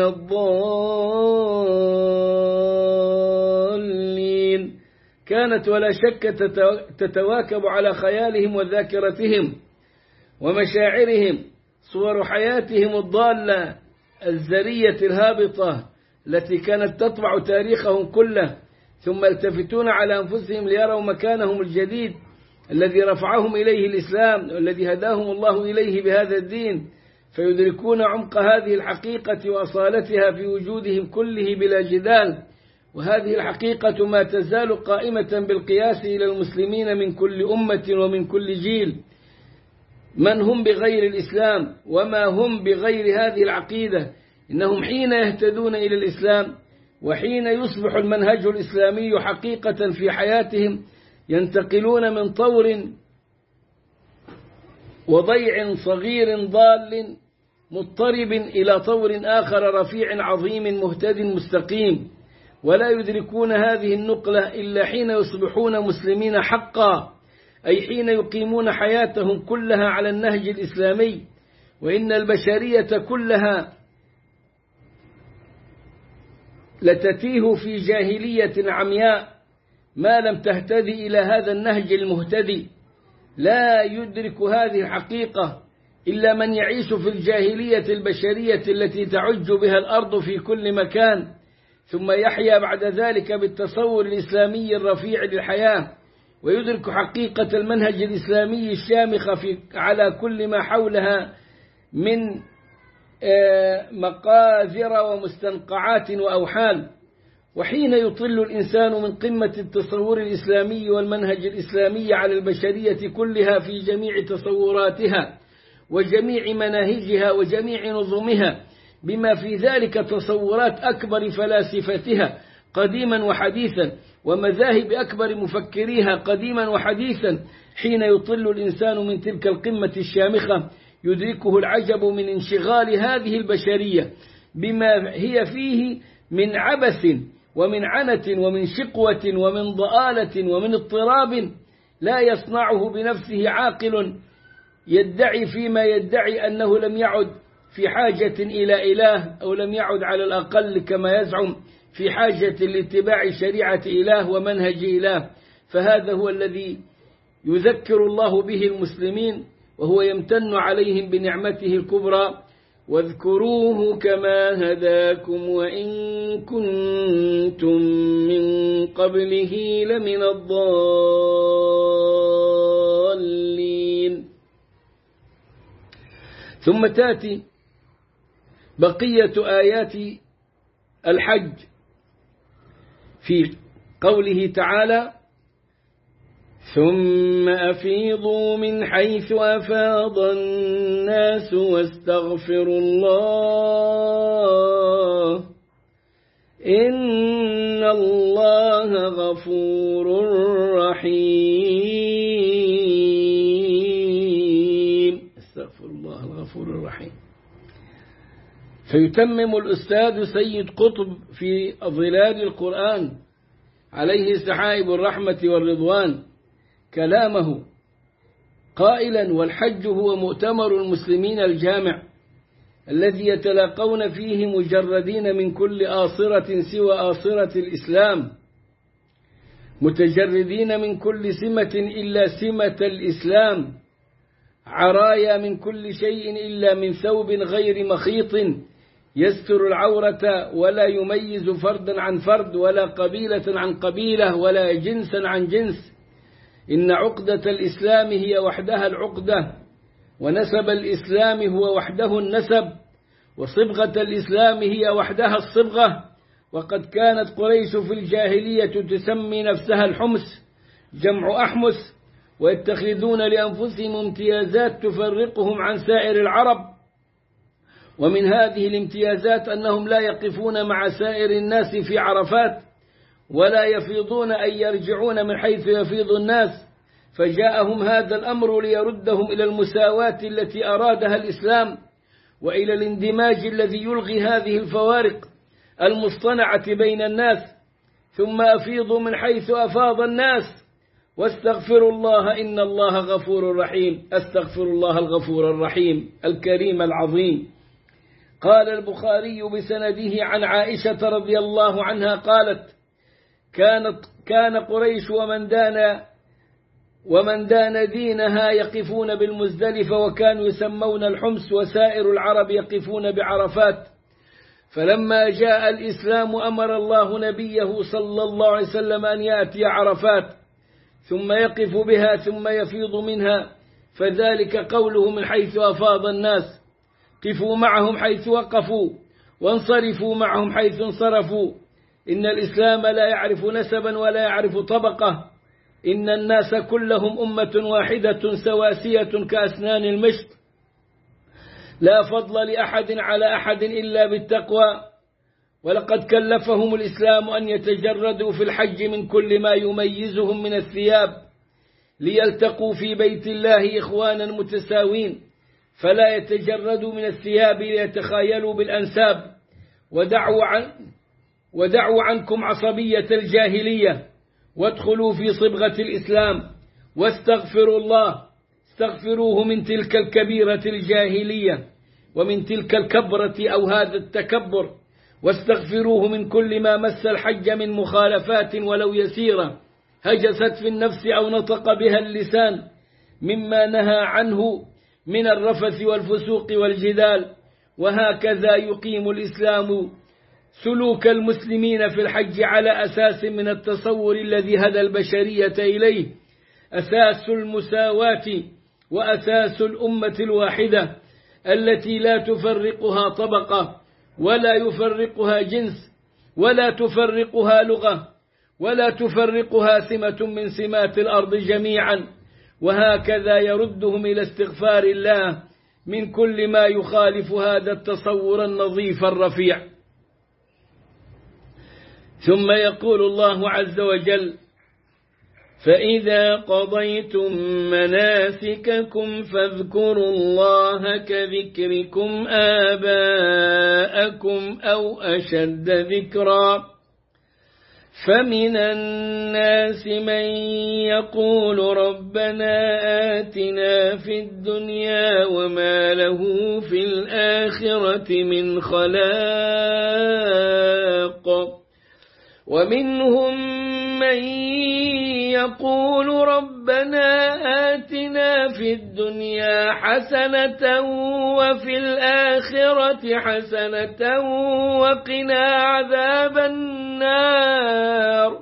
الضالين، كانت ولا شك تتواكب على خيالهم وذاكرتهم ومشاعرهم صور حياتهم الضالة الزرية الهابطة التي كانت تطبع تاريخهم كله، ثم التفتون على أنفسهم ليروا مكانهم الجديد الذي رفعهم إليه الإسلام والذي هداهم الله إليه بهذا الدين، فيدركون عمق هذه الحقيقة وأصالتها في وجودهم كله بلا جدال. وهذه الحقيقة ما تزال قائمة بالقياس إلى المسلمين من كل أمة ومن كل جيل، من هم بغير الإسلام وما هم بغير هذه العقيدة. إنهم حين يهتدون إلى الإسلام وحين يصبح المنهج الإسلامي حقيقة في حياتهم ينتقلون من طور وضيع صغير ضال مضطرب إلى طور آخر رفيع عظيم مهتد مستقيم، ولا يدركون هذه النقلة إلا حين يصبحون مسلمين حقا، أي حين يقيمون حياتهم كلها على النهج الإسلامي. وإن البشرية كلها لتتيه في جاهلية عمياء ما لم تهتدي إلى هذا النهج المهتدي. لا يدرك هذه الحقيقة إلا من يعيش في الجاهلية البشرية التي تعج بها الأرض في كل مكان، ثم يحيا بعد ذلك بالتصور الإسلامي الرفيع للحياة، ويدرك حقيقة المنهج الإسلامي الشامخ في على كل ما حولها من مقازر ومستنقعات وأوحال. وحين يطل الإنسان من قمة التصور الإسلامي والمنهج الإسلامي على البشرية كلها في جميع تصوراتها وجميع مناهجها وجميع نظمها، بما في ذلك تصورات أكبر فلاسفتها قديما وحديثا ومذاهب أكبر مفكريها قديما وحديثا، حين يطل الإنسان من تلك القمة الشامخة يدركه العجب من انشغال هذه البشرية بما هي فيه من عبث ومن عنة ومن شقوة ومن ضآلة ومن اضطراب لا يصنعه بنفسه عاقل يدعي فيما يدعي أنه لم يعد في حاجة إلى إله، أو لم يعد على الأقل كما يزعم في حاجة لاتباع شريعة إله ومنهج إله. فهذا هو الذي يذكر الله به المسلمين وهو يمتن عليهم بنعمته الكبرى: واذكروه كما هداكم وإن كنتم من قبله لمن الضالين. ثم تأتي بقية آيات الحج في قوله تعالى: ثم أفيضوا من حيث أفاض الناس واستغفروا الله إن الله غفور رحيم. استغفر الله الغفور الرحيم. فيتمم الأستاذ سيد قطب في ظلال القرآن عليه سحائب الرحمة والرضوان كلامه قائلا: والحج هو مؤتمر المسلمين الجامع الذي يتلاقون فيه مجردين من كل آصرة سوى آصرة الإسلام، متجردين من كل سمة إلا سمة الإسلام، عرايا من كل شيء إلا من ثوب غير مخيط يستر العورة ولا يميز فردا عن فرد ولا قبيلة عن قبيلة ولا جنسا عن جنس. إن عقدة الإسلام هي وحدها العقدة، ونسب الإسلام هو وحده النسب، وصبغة الإسلام هي وحدها الصبغة. وقد كانت قريش في الجاهلية تسمي نفسها الحمس جمع أحمس، ويتخذون لأنفسهم امتيازات تفرقهم عن سائر العرب، ومن هذه الامتيازات أنهم لا يقفون مع سائر الناس في عرفات، ولا يفيضون أي يرجعون من حيث يفيض الناس. فجاءهم هذا الأمر ليردهم إلى المساواة التي أرادها الإسلام، وإلى الاندماج الذي يلغي هذه الفوارق المصطنعة بين الناس. ثم أفيضوا من حيث أفاض الناس واستغفروا الله إن الله غفور رحيم. أستغفر الله الغفور الرحيم الكريم العظيم. قال البخاري بسنده عن عائشة رضي الله عنها قالت: كانت كان قريش ومن دان ومن دان دينها يقفون بالمزدلفة، وكانوا يسمون الحمس، وسائر العرب يقفون بعرفات. فلما جاء الإسلام أمر الله نبيه صلى الله عليه وسلم أن يأتي عرفات ثم يقف بها ثم يفيض منها، فذلك قوله من حيث أفاض الناس. قفوا معهم حيث وقفوا، وانصرفوا معهم حيث انصرفوا. إن الإسلام لا يعرف نسبا ولا يعرف طبقة، إن الناس كلهم أمة واحدة سواسية كأسنان المشط، لا فضل لأحد على أحد إلا بالتقوى. ولقد كلفهم الإسلام أن يتجردوا في الحج من كل ما يميزهم من الثياب، ليلتقوا في بيت الله إخوانا متساوين، فلا يتجردوا من الثياب ليتخايلوا بالأنساب. ودعوا, عن ودعوا عنكم عصبية الجاهلية، وادخلوا في صبغة الإسلام، واستغفروا الله. استغفروه من تلك الكبيرة الجاهلية ومن تلك الكبرة أو هذا التكبر، واستغفروه من كل ما مس الحج من مخالفات ولو يسيرة هجست في النفس أو نطق بها اللسان، مما نهى عنه من الرفث والفسوق والجدال. وهكذا يقيم الإسلام سلوك المسلمين في الحج على أساس من التصور الذي هدى البشرية إليه، أساس المساواة وأساس الأمة الواحدة التي لا تفرقها طبقة ولا يفرقها جنس ولا تفرقها لغة ولا تفرقها سمة من سمات الأرض جميعا. وهكذا يردهم إلى استغفار الله من كل ما يخالف هذا التصور النظيف الرفيع. ثم يقول الله عز وجل: فإذا قضيتم مناسككم فاذكروا الله كذكركم آباءكم أو أشد ذكرا. فمن الناس من يقول ربنا آتنا في الدنيا وما له في الآخرة من خلاق، ومنهم من يقول ربنا آتنا في الدنيا حسنة وفي الآخرة حسنة وقنا عذاب النار.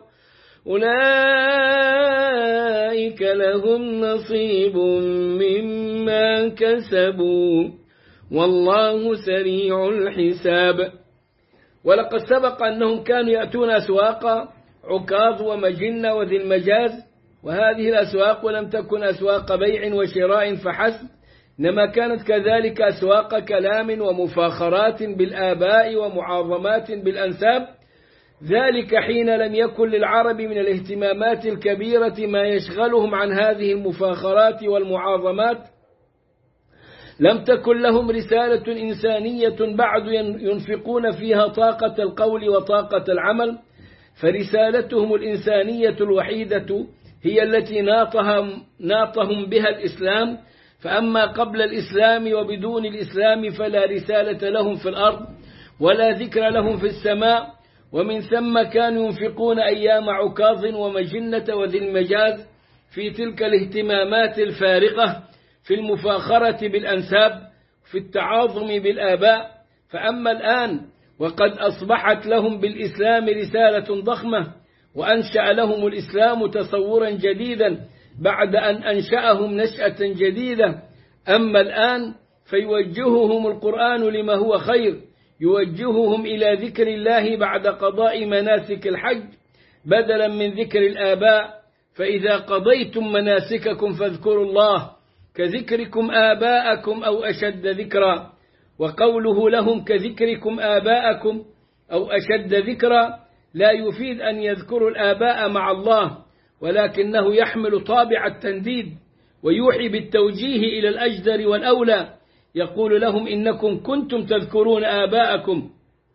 أولئك لهم نصيب مما كسبوا والله سريع الحساب. ولقد سبق أنهم كانوا يأتون أسواق عكاظ ومجنة وذي المجاز، وهذه الأسواق لم تكن أسواق بيع وشراء فحسب، إنما كانت كذلك أسواق كلام ومفاخرات بالآباء ومعاظمات بالأنساب. ذلك حين لم يكن للعرب من الاهتمامات الكبيرة ما يشغلهم عن هذه المفاخرات والمعاظمات. لم تكن لهم رسالة إنسانية بعد ينفقون فيها طاقة القول وطاقة العمل، فرسالتهم الإنسانية الوحيدة هي التي ناطهم, ناطهم بها الإسلام، فأما قبل الإسلام وبدون الإسلام فلا رسالة لهم في الأرض ولا ذكر لهم في السماء. ومن ثم كانوا ينفقون أيام عكاظ ومجنة وذي المجاز في تلك الاهتمامات الفارقة، في المفاخرة بالأنساب، في التعاظم بالآباء. فأما الآن وقد أصبحت لهم بالإسلام رسالة ضخمة، وأنشأ لهم الإسلام تصورا جديدا بعد أن أنشأهم نشأة جديدة. أما الآن فيوجههم القرآن لما هو خير، يوجههم إلى ذكر الله بعد قضاء مناسك الحج بدلا من ذكر الآباء. فإذا قضيتم مناسككم فاذكروا الله كذكركم آباءكم أو أشد ذكرا. وقوله لهم كذكركم آباءكم أو أشد ذكرا لا يفيد أن يذكروا الآباء مع الله، ولكنه يحمل طابع التنديد ويوحي بالتوجيه إلى الأجدر والأولى. يقول لهم إنكم كنتم تذكرون آباءكم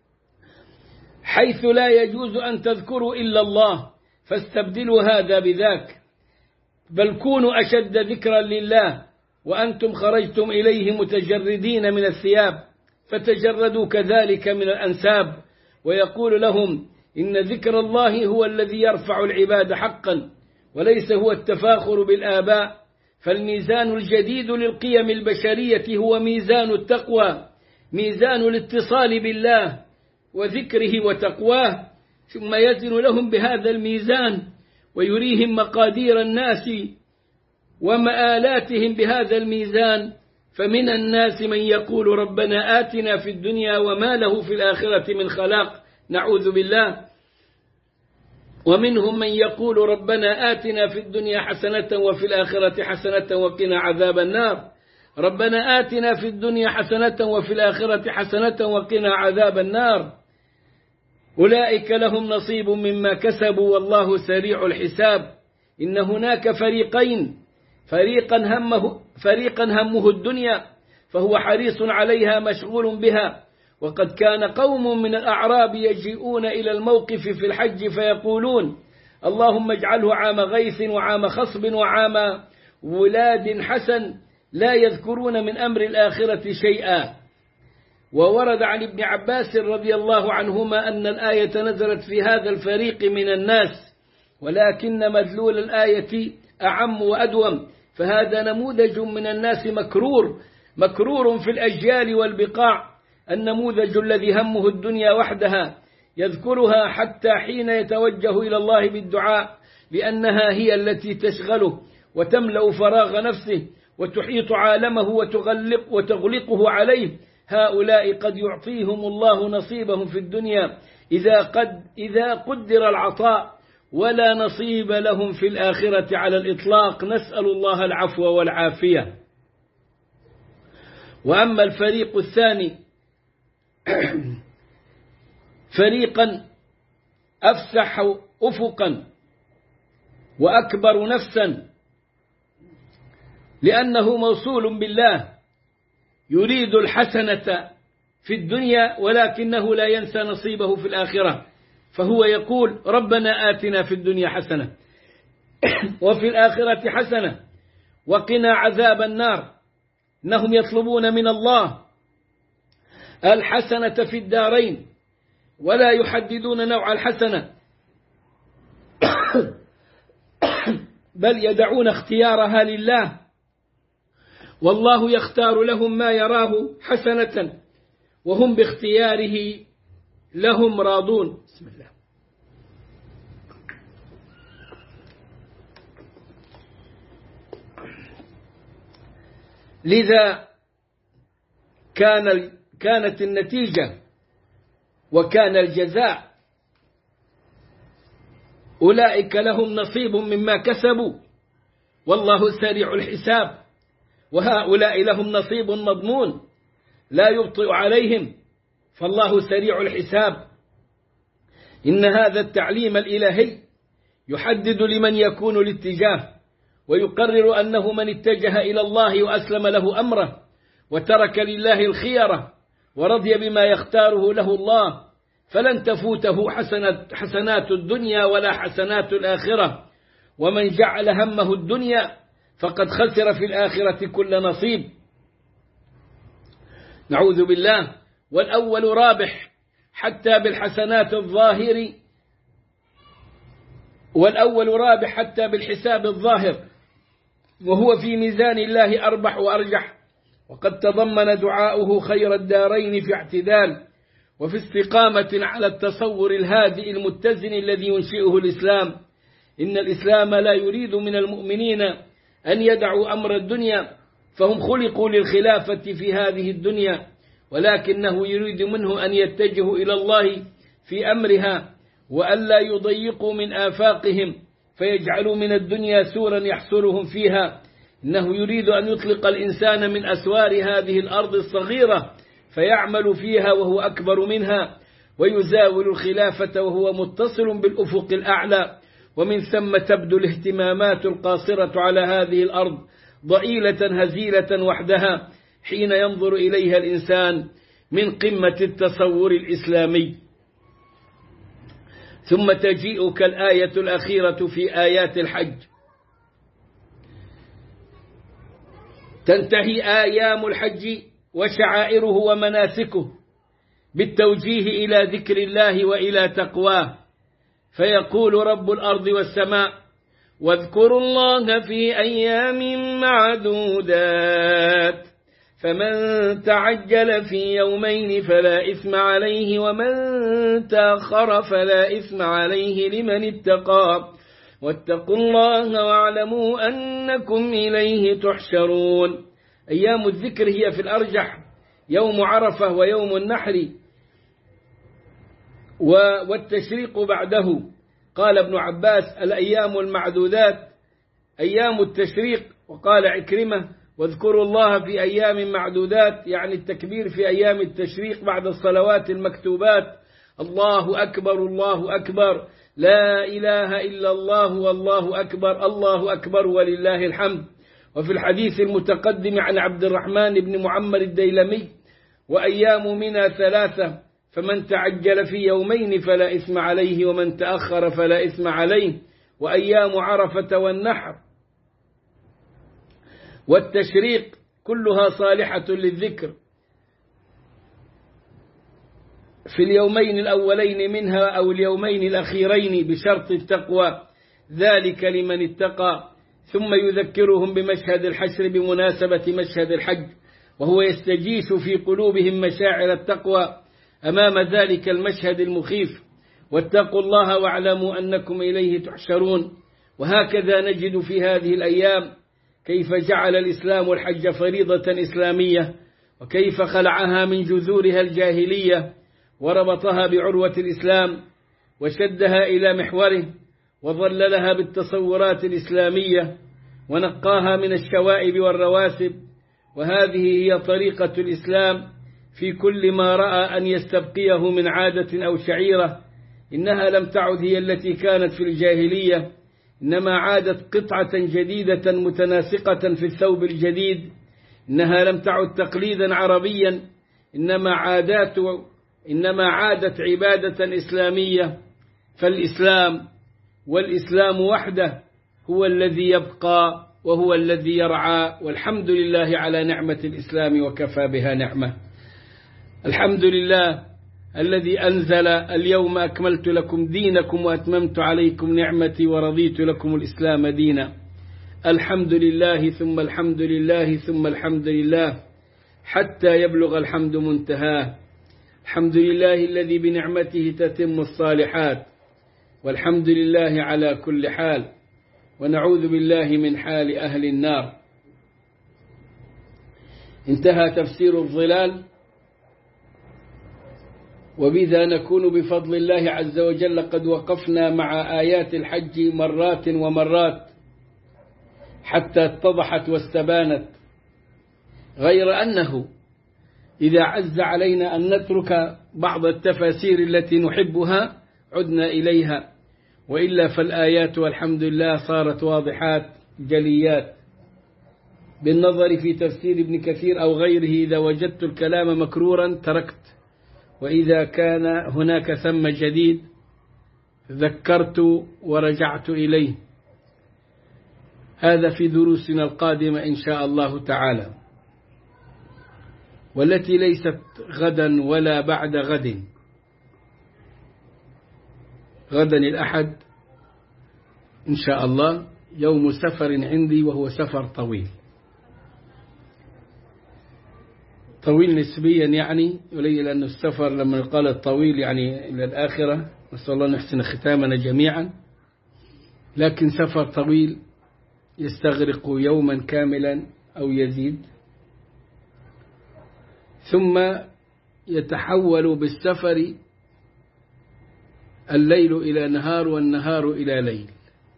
حيث لا يجوز أن تذكروا إلا الله، فاستبدلوا هذا بذاك، بل كونوا أشد ذكرا لله وأنتم خرجتم إليه متجردين من الثياب، فتجردوا كذلك من الأنساب. ويقول لهم إن ذكر الله هو الذي يرفع العباد حقا، وليس هو التفاخر بالآباء. فالميزان الجديد للقيم البشرية هو ميزان التقوى، ميزان الاتصال بالله وذكره وتقواه. ثم يزن لهم بهذا الميزان ويريهم مقادير الناس ومآلاتهم بهذا الميزان. فمن الناس من يقول ربنا آتنا في الدنيا وما له في الآخرة من خلاق، نعوذ بالله. ومنهم من يقول ربنا آتنا في الدنيا حسنة وفي الآخرة حسنة وقنا عذاب النار. ربنا آتنا في الدنيا حسنة وفي الآخرة حسنة وقنا عذاب النار. أولئك لهم نصيب مما كسبوا والله سريع الحساب. إن هناك فريقين، فريقا همه, فريقا همه الدنيا فهو حريص عليها مشغول بها. وقد كان قوم من الأعراب يجيئون إلى الموقف في الحج فيقولون اللهم اجعله عام غيث وعام خصب وعام ولاد حسن، لا يذكرون من أمر الآخرة شيئا. وورد عن ابن عباس رضي الله عنهما أن الآية نزلت في هذا الفريق من الناس، ولكن مدلول الآية أعم وأدوم، فهذا نموذج من الناس مكرور مكرور في الأجيال والبقاع. النموذج الذي همه الدنيا وحدها يذكرها حتى حين يتوجه إلى الله بالدعاء، لأنها هي التي تشغله وتملأ فراغ نفسه وتحيط عالمه وتغلق وتغلقه عليه. هؤلاء قد يعطيهم الله نصيبهم في الدنيا إذا, قد إذا قدر العطاء، ولا نصيب لهم في الآخرة على الإطلاق، نسأل الله العفو والعافية. وأما الفريق الثاني فريقا أفسح أفقا وأكبر نفسا، لأنه موصول بالله يريد الحسنة في الدنيا ولكنه لا ينسى نصيبه في الآخرة، فهو يقول ربنا آتنا في الدنيا حسنة وفي الآخرة حسنة وقنا عذاب النار. إنهم يطلبون من الله الحسنة في الدارين ولا يحددون نوع الحسنة، بل يدعون اختيارها لله، والله يختار لهم ما يراه حسنة وهم باختياره لهم راضون. بسم الله. لذا كان كانت النتيجة وكان الجزاء أولئك لهم نصيب مما كسبوا والله سريع الحساب، وهؤلاء لهم نصيب مضمون لا يبطئ عليهم، فالله سريع الحساب. إن هذا التعليم الإلهي يحدد لمن يكون الاتجاه، ويقرر أنه من اتجه إلى الله وأسلم له أمره وترك لله الخيرة ورضي بما يختاره له الله فلن تفوته حسنات, حسنات الدنيا ولا حسنات الآخرة، ومن جعل همه الدنيا فقد خسر في الآخرة كل نصيب. نعوذ بالله. والأول رابح حتى بالحسنات الظاهر والأول رابح حتى بالحساب الظاهر، وهو في ميزان الله أربح وأرجح، وقد تضمن دعاؤه خير الدارين في اعتدال وفي استقامة على التصور الهادئ المتزن الذي ينشئه الإسلام. إن الإسلام لا يريد من المؤمنين أن يدعوا أمر الدنيا، فهم خلقوا للخلافة في هذه الدنيا، ولكنه يريد منه أن يتجهوا إلى الله في أمرها، وألا يضيقوا من آفاقهم فيجعلوا من الدنيا سورا يحصرهم فيها. إنه يريد أن يطلق الإنسان من أسوار هذه الأرض الصغيرة فيعمل فيها وهو أكبر منها، ويزاول الخلافة وهو متصل بالأفق الأعلى، ومن ثم تبدو الاهتمامات القاصرة على هذه الأرض ضئيلة هزيلة وحدها حين ينظر إليها الإنسان من قمة التصور الإسلامي. ثم تجيء كالآية الأخيرة في آيات الحج، تنتهي أيام الحج وشعائره ومناسكه بالتوجيه إلى ذكر الله وإلى تقواه، فيقول رب الأرض والسماء: واذكروا الله في أيام معدودات، فمن تعجل في يومين فلا إثم عليه، ومن تأخر فلا إثم عليه لمن اتقى، واتقوا الله واعلموا أنكم إليه تحشرون. أيام الذكر هي في الأرجح يوم عرفة ويوم النحر والتشريق بعده. قال ابن عباس: الأيام المعدودات أيام التشريق. وقال عكرمة: واذكروا الله في أيام معدودات، يعني التكبير في أيام التشريق بعد الصلوات المكتوبات: الله أكبر الله أكبر، لا إله إلا الله والله أكبر، الله أكبر ولله الحمد. وفي الحديث المتقدم عن عبد الرحمن بن معمر الديلمي: وأيام منى ثلاثة، فمن تعجل في يومين فلا إثم عليه، ومن تأخر فلا إثم عليه. وأيام عرفة والنحر والتشريق كلها صالحة للذكر في اليومين الأولين منها أو اليومين الأخيرين بشرط التقوى، ذلك لمن اتقى. ثم يذكرهم بمشهد الحشر بمناسبة مشهد الحج، وهو يستجيش في قلوبهم مشاعر التقوى أمام ذلك المشهد المخيف: واتقوا الله واعلموا أنكم إليه تحشرون. وهكذا نجد في هذه الأيام كيف جعل الإسلام الحج فريضة إسلامية، وكيف خلعها من جذورها الجاهلية وربطها بعروة الإسلام وشدها إلى محوره وظللها بالتصورات الإسلامية ونقاها من الشوائب والرواسب. وهذه هي طريقة الإسلام في كل ما رأى أن يستبقيه من عادة أو شعيرة. إنها لم تعد هي التي كانت في الجاهلية، إنما عادت قطعة جديدة متناسقة في الثوب الجديد. إنها لم تعد تقليدا عربيا، إنما عادات إنما عادت عبادة إسلامية. فالإسلام والإسلام وحده هو الذي يبقى وهو الذي يرعى، والحمد لله على نعمة الإسلام وكفى بها نعمة. الحمد لله الذي أنزل: اليوم أكملت لكم دينكم وأتممت عليكم نعمتي ورضيت لكم الإسلام دينا. الحمد لله ثم الحمد لله ثم الحمد لله حتى يبلغ الحمد منتهاه. الحمد لله الذي بنعمته تتم الصالحات، والحمد لله على كل حال، ونعوذ بالله من حال أهل النار. انتهى تفسير الظلال، وبذا نكون بفضل الله عز وجل قد وقفنا مع آيات الحج مرات ومرات حتى اتضحت واستبانت، غير أنه إذا عز علينا أن نترك بعض التفاسير التي نحبها عدنا إليها، وإلا فالآيات والحمد لله صارت واضحات جليات. بالنظر في تفسير ابن كثير أو غيره إذا وجدت الكلام مكرورا تركت، وإذا كان هناك ثم جديد ذكرت ورجعت إليه. هذا في دروسنا القادمة إن شاء الله تعالى، والتي ليست غدا ولا بعد غد. غدا الأحد إن شاء الله يوم سفر عندي، وهو سفر طويل طويل نسبيا يعني، قليل لأن السفر لما يقال الطويل يعني إلى الآخرة، نسأل الله نحسن ختامنا جميعا، لكن سفر طويل يستغرق يوما كاملا أو يزيد، ثم يتحول بالسفر الليل إلى نهار والنهار إلى ليل،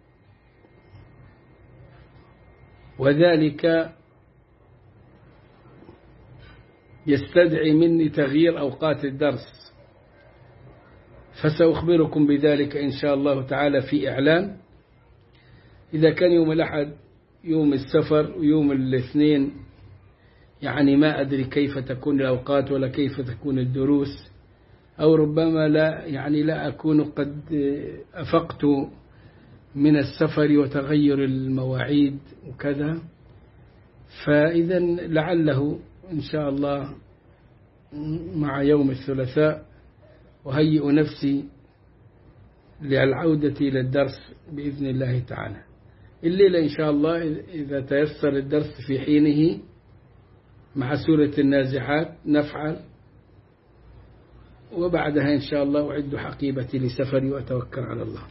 وذلك يستدعي مني تغيير أوقات الدرس، فسأخبركم بذلك إن شاء الله تعالى في إعلان. إذا كان يوم الأحد يوم السفر ويوم الاثنين يعني ما أدري كيف تكون الأوقات ولا كيف تكون الدروس، أو ربما لا يعني لا أكون قد أفقت من السفر وتغير المواعيد وكذا، فإذا لعله إن شاء الله مع يوم الثلاثاء أهيئ نفسي للعودة إلى الدرس بإذن الله تعالى. الليلة إن شاء الله إذا تيسر الدرس في حينه مع سورة النازعات نفعل، وبعدها إن شاء الله أعد حقيبتي لسفري وأتوكل على الله.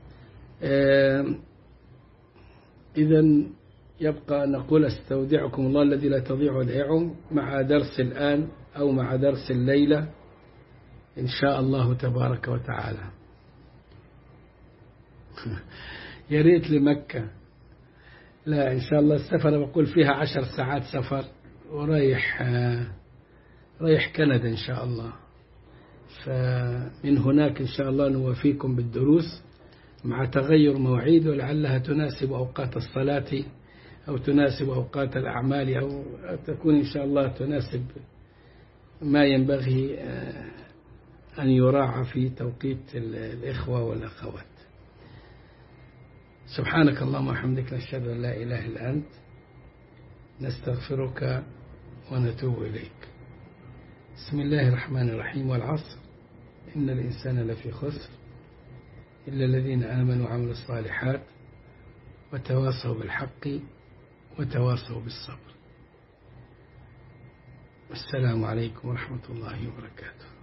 إذن يبقى أن نقول استودعكم الله الذي لا تضيع ودائعه، مع درس الآن أو مع درس الليلة إن شاء الله تبارك وتعالى. يا ريت لمكة، لا إن شاء الله السفر بقول فيها عشر ساعات سفر، ورايح رايح كندا إن شاء الله، فمن هناك إن شاء الله نوافيكم بالدروس مع تغير مواعيد، ولعلها تناسب أوقات الصلاة أو تناسب أوقات الأعمال، أو تكون إن شاء الله تناسب ما ينبغي أن يراعى في توقيت الإخوة والأخوات. سبحانك اللهم وبحمدك، نشهد أن لا إله إلا أنت، نستغفرك ونتوب إليك. بسم الله الرحمن الرحيم. والعصر إن الإنسان لفي خسر إلا الذين آمنوا وعملوا الصالحات وتواصوا بالحق وتواصوا بالصبر. السلام عليكم ورحمة الله وبركاته.